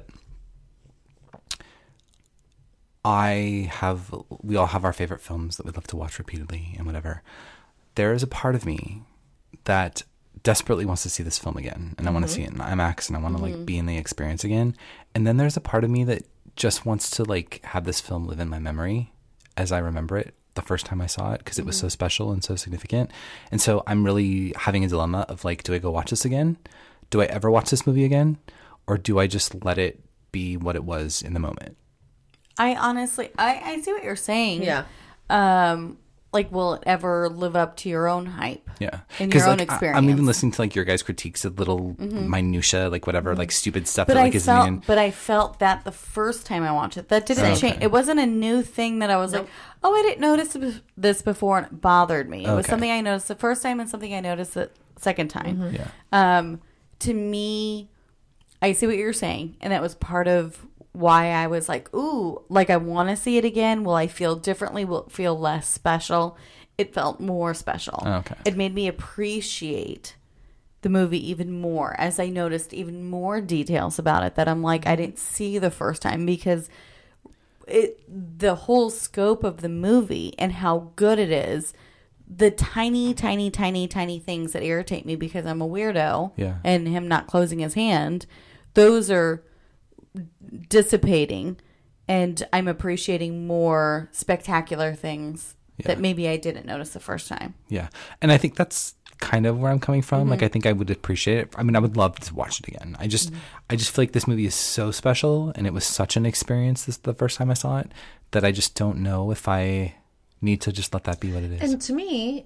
I have, we all have our favorite films that we love to watch repeatedly and whatever. There is a part of me that desperately wants to see this film again. And mm-hmm. I want to see it in IMAX, and I want to mm-hmm. like be in the experience again. And then there's a part of me that just wants to like have this film live in my memory as I remember it the first time I saw it, because it was mm-hmm. so special and so significant. And so I'm really having a dilemma of like, do I go watch this again? Do I ever watch this movie again? Or do I just let it be what it was in the moment? I honestly, I, I see what you're saying. Yeah. Um, like, will it ever live up to your own hype? Yeah. In your like, own experience. I, I'm even listening to like your guys' critiques of little mm-hmm. minutia, like whatever, mm-hmm. like stupid stuff but that like I isn't felt, even. But I felt that the first time I watched it. That didn't oh, okay. change. It wasn't a new thing that I was nope. like, oh, I didn't notice this before, and it bothered me. It okay. was something I noticed the first time and something I noticed the second time. Mm-hmm. Yeah. Um, to me, I see what you're saying, and that was part of why I was like, ooh, like I want to see it again. Will I feel differently? Will it feel less special? It felt more special. Oh, okay. It made me appreciate the movie even more, as I noticed even more details about it that I'm like, I didn't see the first time, because it, the whole scope of the movie and how good it is, the tiny, tiny, tiny, tiny things that irritate me because I'm a weirdo yeah. and him not closing his hand, those are dissipating, and I'm appreciating more spectacular things yeah. that maybe I didn't notice the first time. Yeah. And I think that's kind of where I'm coming from. Mm-hmm. Like, I think I would appreciate it. I mean, I would love to watch it again. I just, mm-hmm. I just feel like this movie is so special, and it was such an experience this the first time I saw it, that I just don't know if I need to just let that be what it is. And to me,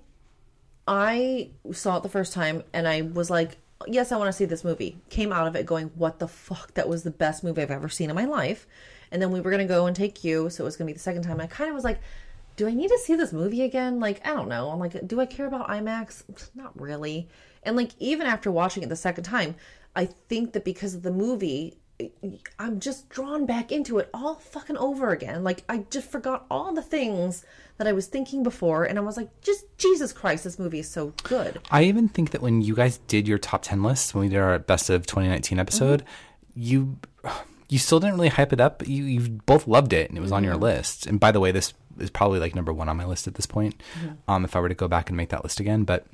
I saw it the first time, and I was like, yes, I want to see this movie. Came out of it going, what the fuck? That was the best movie I've ever seen in my life. And then we were going to go and take you, so it was going to be the second time. I kind of was like, do I need to see this movie again? Like, I don't know. I'm like, do I care about IMAX? Not really. And like, even after watching it the second time, I think that because of the movie, I'm just drawn back into it all fucking over again. Like, I just forgot all the things that I was thinking before, and I was like, just Jesus Christ, this movie is so good. I even think that when you guys did your top ten lists, when we did our best of twenty nineteen episode, mm-hmm. you you still didn't really hype it up. You you both loved it, and it was mm-hmm. on your list. And by the way, this is probably like number one on my list at this point, mm-hmm. um, if I were to go back and make that list again. But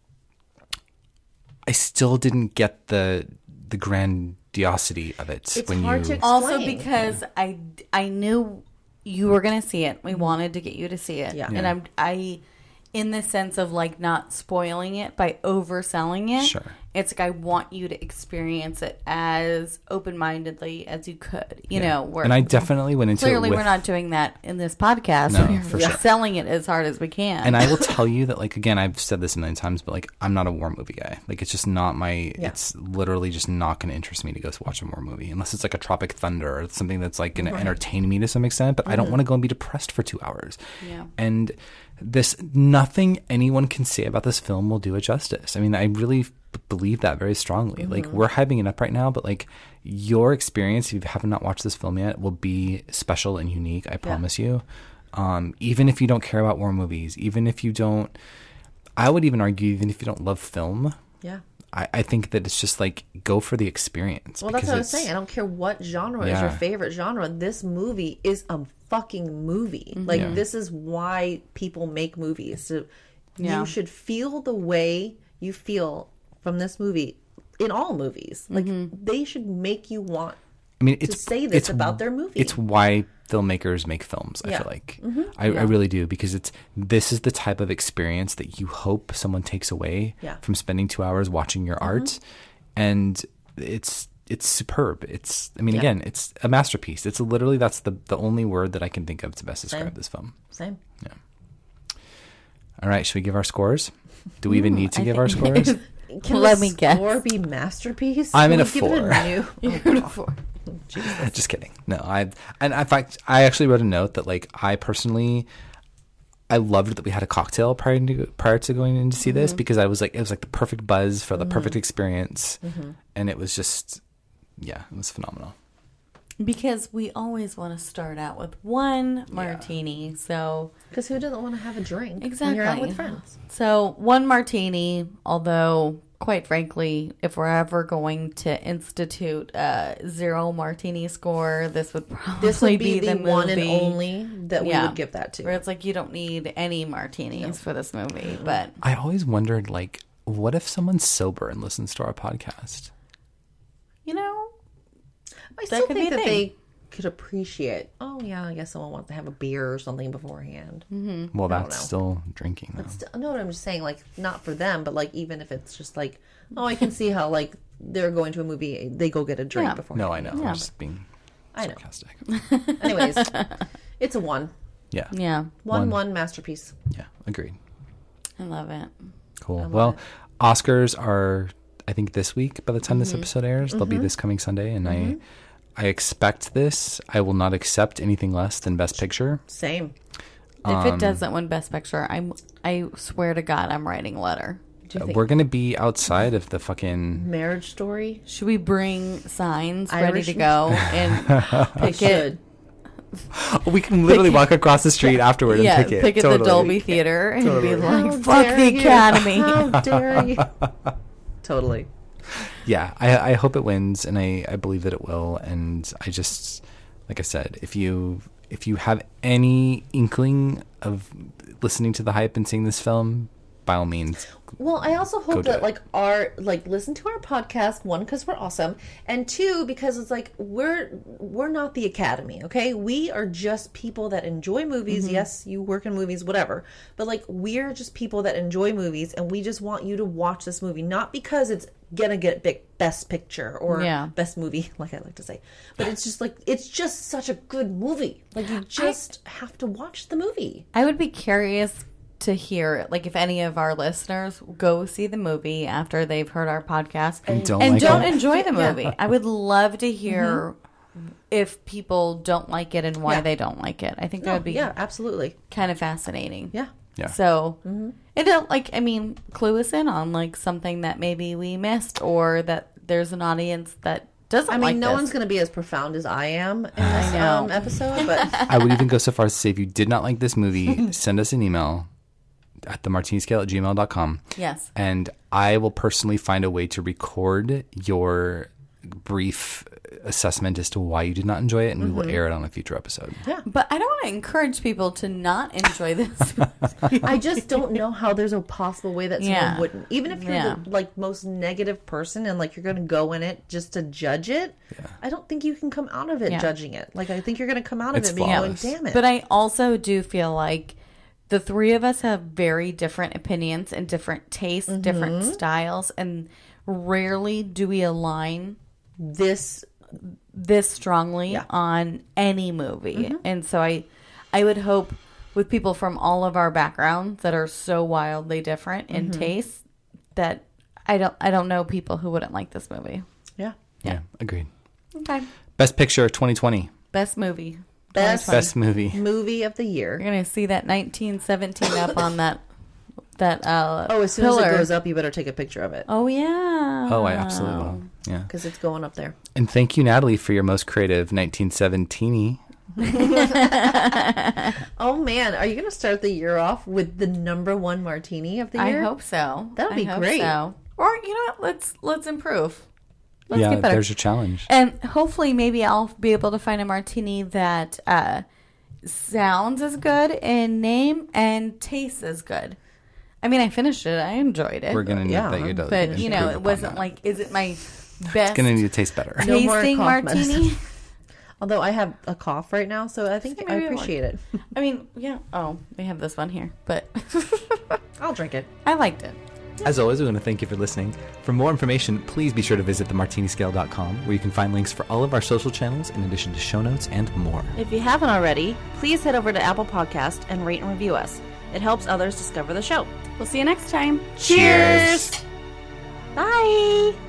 I still didn't get the the grandiosity of it. It's when hard you to explain. Also because yeah. I, I knew you were going to see it. We wanted to get you to see it. Yeah. And yeah. I'm I in the sense of like not spoiling it by overselling it. Sure. It's like I want you to experience it as open-mindedly as you could. You yeah. know, we're, and I definitely went into clearly it with, we're not doing that in this podcast. No, we're for we're sure. selling it as hard as we can. And I will tell you that, like, again, I've said this a million times, but like, I'm not a war movie guy. Like, it's just not my. Yeah. It's literally just not going to interest me to go watch a war movie unless it's like a Tropic Thunder or something that's like going right. to entertain me to some extent. But mm-hmm. I don't want to go and be depressed for two hours. Yeah. And this, nothing anyone can say about this film will do it justice. I mean, I really b- believe that very strongly. Mm-hmm. Like, we're hyping it up right now, but like, your experience, if you have not watched this film yet, will be special and unique. I promise yeah. you. Um, even if you don't care about war movies, even if you don't, I would even argue, even if you don't love film, yeah, I, I think that it's just like, go for the experience. Well, that's what I was saying. I don't care what genre yeah. is your favorite genre. This movie is a fucking movie. Mm-hmm. Like, yeah. this is why people make movies. So yeah. you should feel the way you feel from this movie in all movies. Like, mm-hmm. they should make you want I mean, it's, to say this it's, about their movie. It's why filmmakers make films, I yeah. feel like. Mm-hmm. I, yeah. I really do, because it's this is the type of experience that you hope someone takes away yeah. from spending two hours watching your mm-hmm. art. And it's it's superb. It's, I mean, yeah. again, it's a masterpiece. It's literally, that's the, the only word that I can think of to best describe Same. this film. Same. Yeah. All right, should we give our scores? Do we even need to I give our think- scores? Can Let the me guess. score be masterpiece? I'm Can in we a give it four. new- You're in a four. Just kidding. No, I and in fact, I actually wrote a note that like I personally, I loved that we had a cocktail prior to prior to going in to see mm-hmm. this because I was like, it was like the perfect buzz for the mm-hmm. perfect experience, mm-hmm. and it was just, yeah, it was phenomenal. Because we always want to start out with one martini, yeah. so because who doesn't want to have a drink exactly when you're out with friends? So one martini, although quite frankly, if we're ever going to institute a zero martini score, this would probably this would be, be the, the one and movie. only that we yeah. would give that to. Where it's like you don't need any martinis no. for this movie. But I always wondered, like, what if someone's sober and listens to our podcast? You know. I still think that they could appreciate, oh, yeah, I guess someone wants to have a beer or something beforehand. Mm-hmm. Well, that's still drinking, though. Still, no, I'm just saying, like, not for them, but, like, even if it's just, like, oh, I can see how, like, they're going to a movie, they go get a drink yeah. before. No, I know. Yeah. I'm just being sarcastic. I know. Anyways, it's a one. Yeah. Yeah. One, one, one masterpiece. Yeah, agreed. I love it. Cool. love well, it. Oscars are, I think, this week by the time mm-hmm. this episode airs. They'll mm-hmm. be this coming Sunday, and mm-hmm. I... I expect this. I will not accept anything less than Best Picture. Same. If Um, it doesn't win Best Picture, I'm. I swear to God, I'm writing a letter. Do you think We're going to be outside of the fucking... Marriage Story? Should we bring signs Irish ready to go and pick it? We can literally walk across the street afterward Yeah, and pick it. pick at Totally. the Dolby Theater and Totally. be How like, "Fuck dare the you. Academy!" How dare you? Totally. Yeah, I, I hope it wins, and I, I believe that it will. And I just, like I said, if you if you have any inkling of listening to the hype and seeing this film, by all means. Well, I also Go hope do that it. like our like listen to our podcast, one, because we're awesome, and two, because it's like we're we're not the Academy, okay? We are just people that enjoy movies. Mm-hmm. Yes, you work in movies, whatever, but like we're just people that enjoy movies, and we just want you to watch this movie, not because it's gonna get big best picture or Yeah. best movie, like I like to say, but it's just like it's just such a good movie. Like you just have to watch the movie. I would be curious to hear, like, if any of our listeners go see the movie after they've heard our podcast And don't and like don't it. enjoy the Yeah. movie. I would love to hear if people don't like it and why Yeah. they don't like it. I think that No, would be yeah, absolutely, kind of fascinating. yeah. Yeah. So, it'll, like, I mean, clue us in on, like, something that maybe we missed or that there's an audience that doesn't I mean, like no this. one's going to be as profound as I am in this know. um, episode, but I would even go so far as to say if you did not like this movie, send us an email at the martini scale at gmail dot com. Yes. And I will personally find a way to record your brief assessment as to why you did not enjoy it, and we will air it on a future episode. But I don't want to encourage people to not enjoy this. I just don't know how there's a possible way that someone Yeah. wouldn't. Even if you're Yeah. the like most negative person and like you're going to go in it just to judge it, I don't think you can come out of it Yeah. judging it. Like I think you're going to come out of It's it being flawless. going, damn it. But I also do feel like the three of us have very different opinions and different tastes, different styles, and rarely do we align this this strongly Yeah. on any movie. And so I I would hope with people from all of our backgrounds that are so wildly different in taste that I don't I don't know people who wouldn't like this movie. yeah. Yeah, agreed. Okay. Best Picture twenty twenty. Best movie. Best Best movie. movie of the year. You're gonna see that nineteen seventeen up on that that uh Oh, as soon pillar. as it goes up, you better take a picture of it Oh yeah. Oh, I absolutely will. Yeah. because it's going up there. And thank you, Natalie, for your most creative nineteen seventeen. Oh man, are you going to start the year off with the number one martini of the I year? hope so. That would I be hope great. so. Or you know what? Let's let's improve. Let's Yeah, get better. there's your challenge. And hopefully, maybe I'll be able to find a martini that uh, sounds as good in name and tastes as good. I mean, I finished it. I enjoyed it. We're going to need Yeah. that you do. but you know, it wasn't like, is it my best It's going to need to taste better. No more tasting cough martini? medicine. Although I have a cough right now, so I think So I maybe it appreciate it. I mean, yeah. Oh, we have this one here, but I'll drink it. I liked it. As always, we want to thank you for listening. For more information, please be sure to visit the martini scale dot com, where you can find links for all of our social channels, in addition to show notes and more. If you haven't already, please head over to Apple Podcast and rate and review us. It helps others discover the show. We'll see you next time. Cheers! Bye!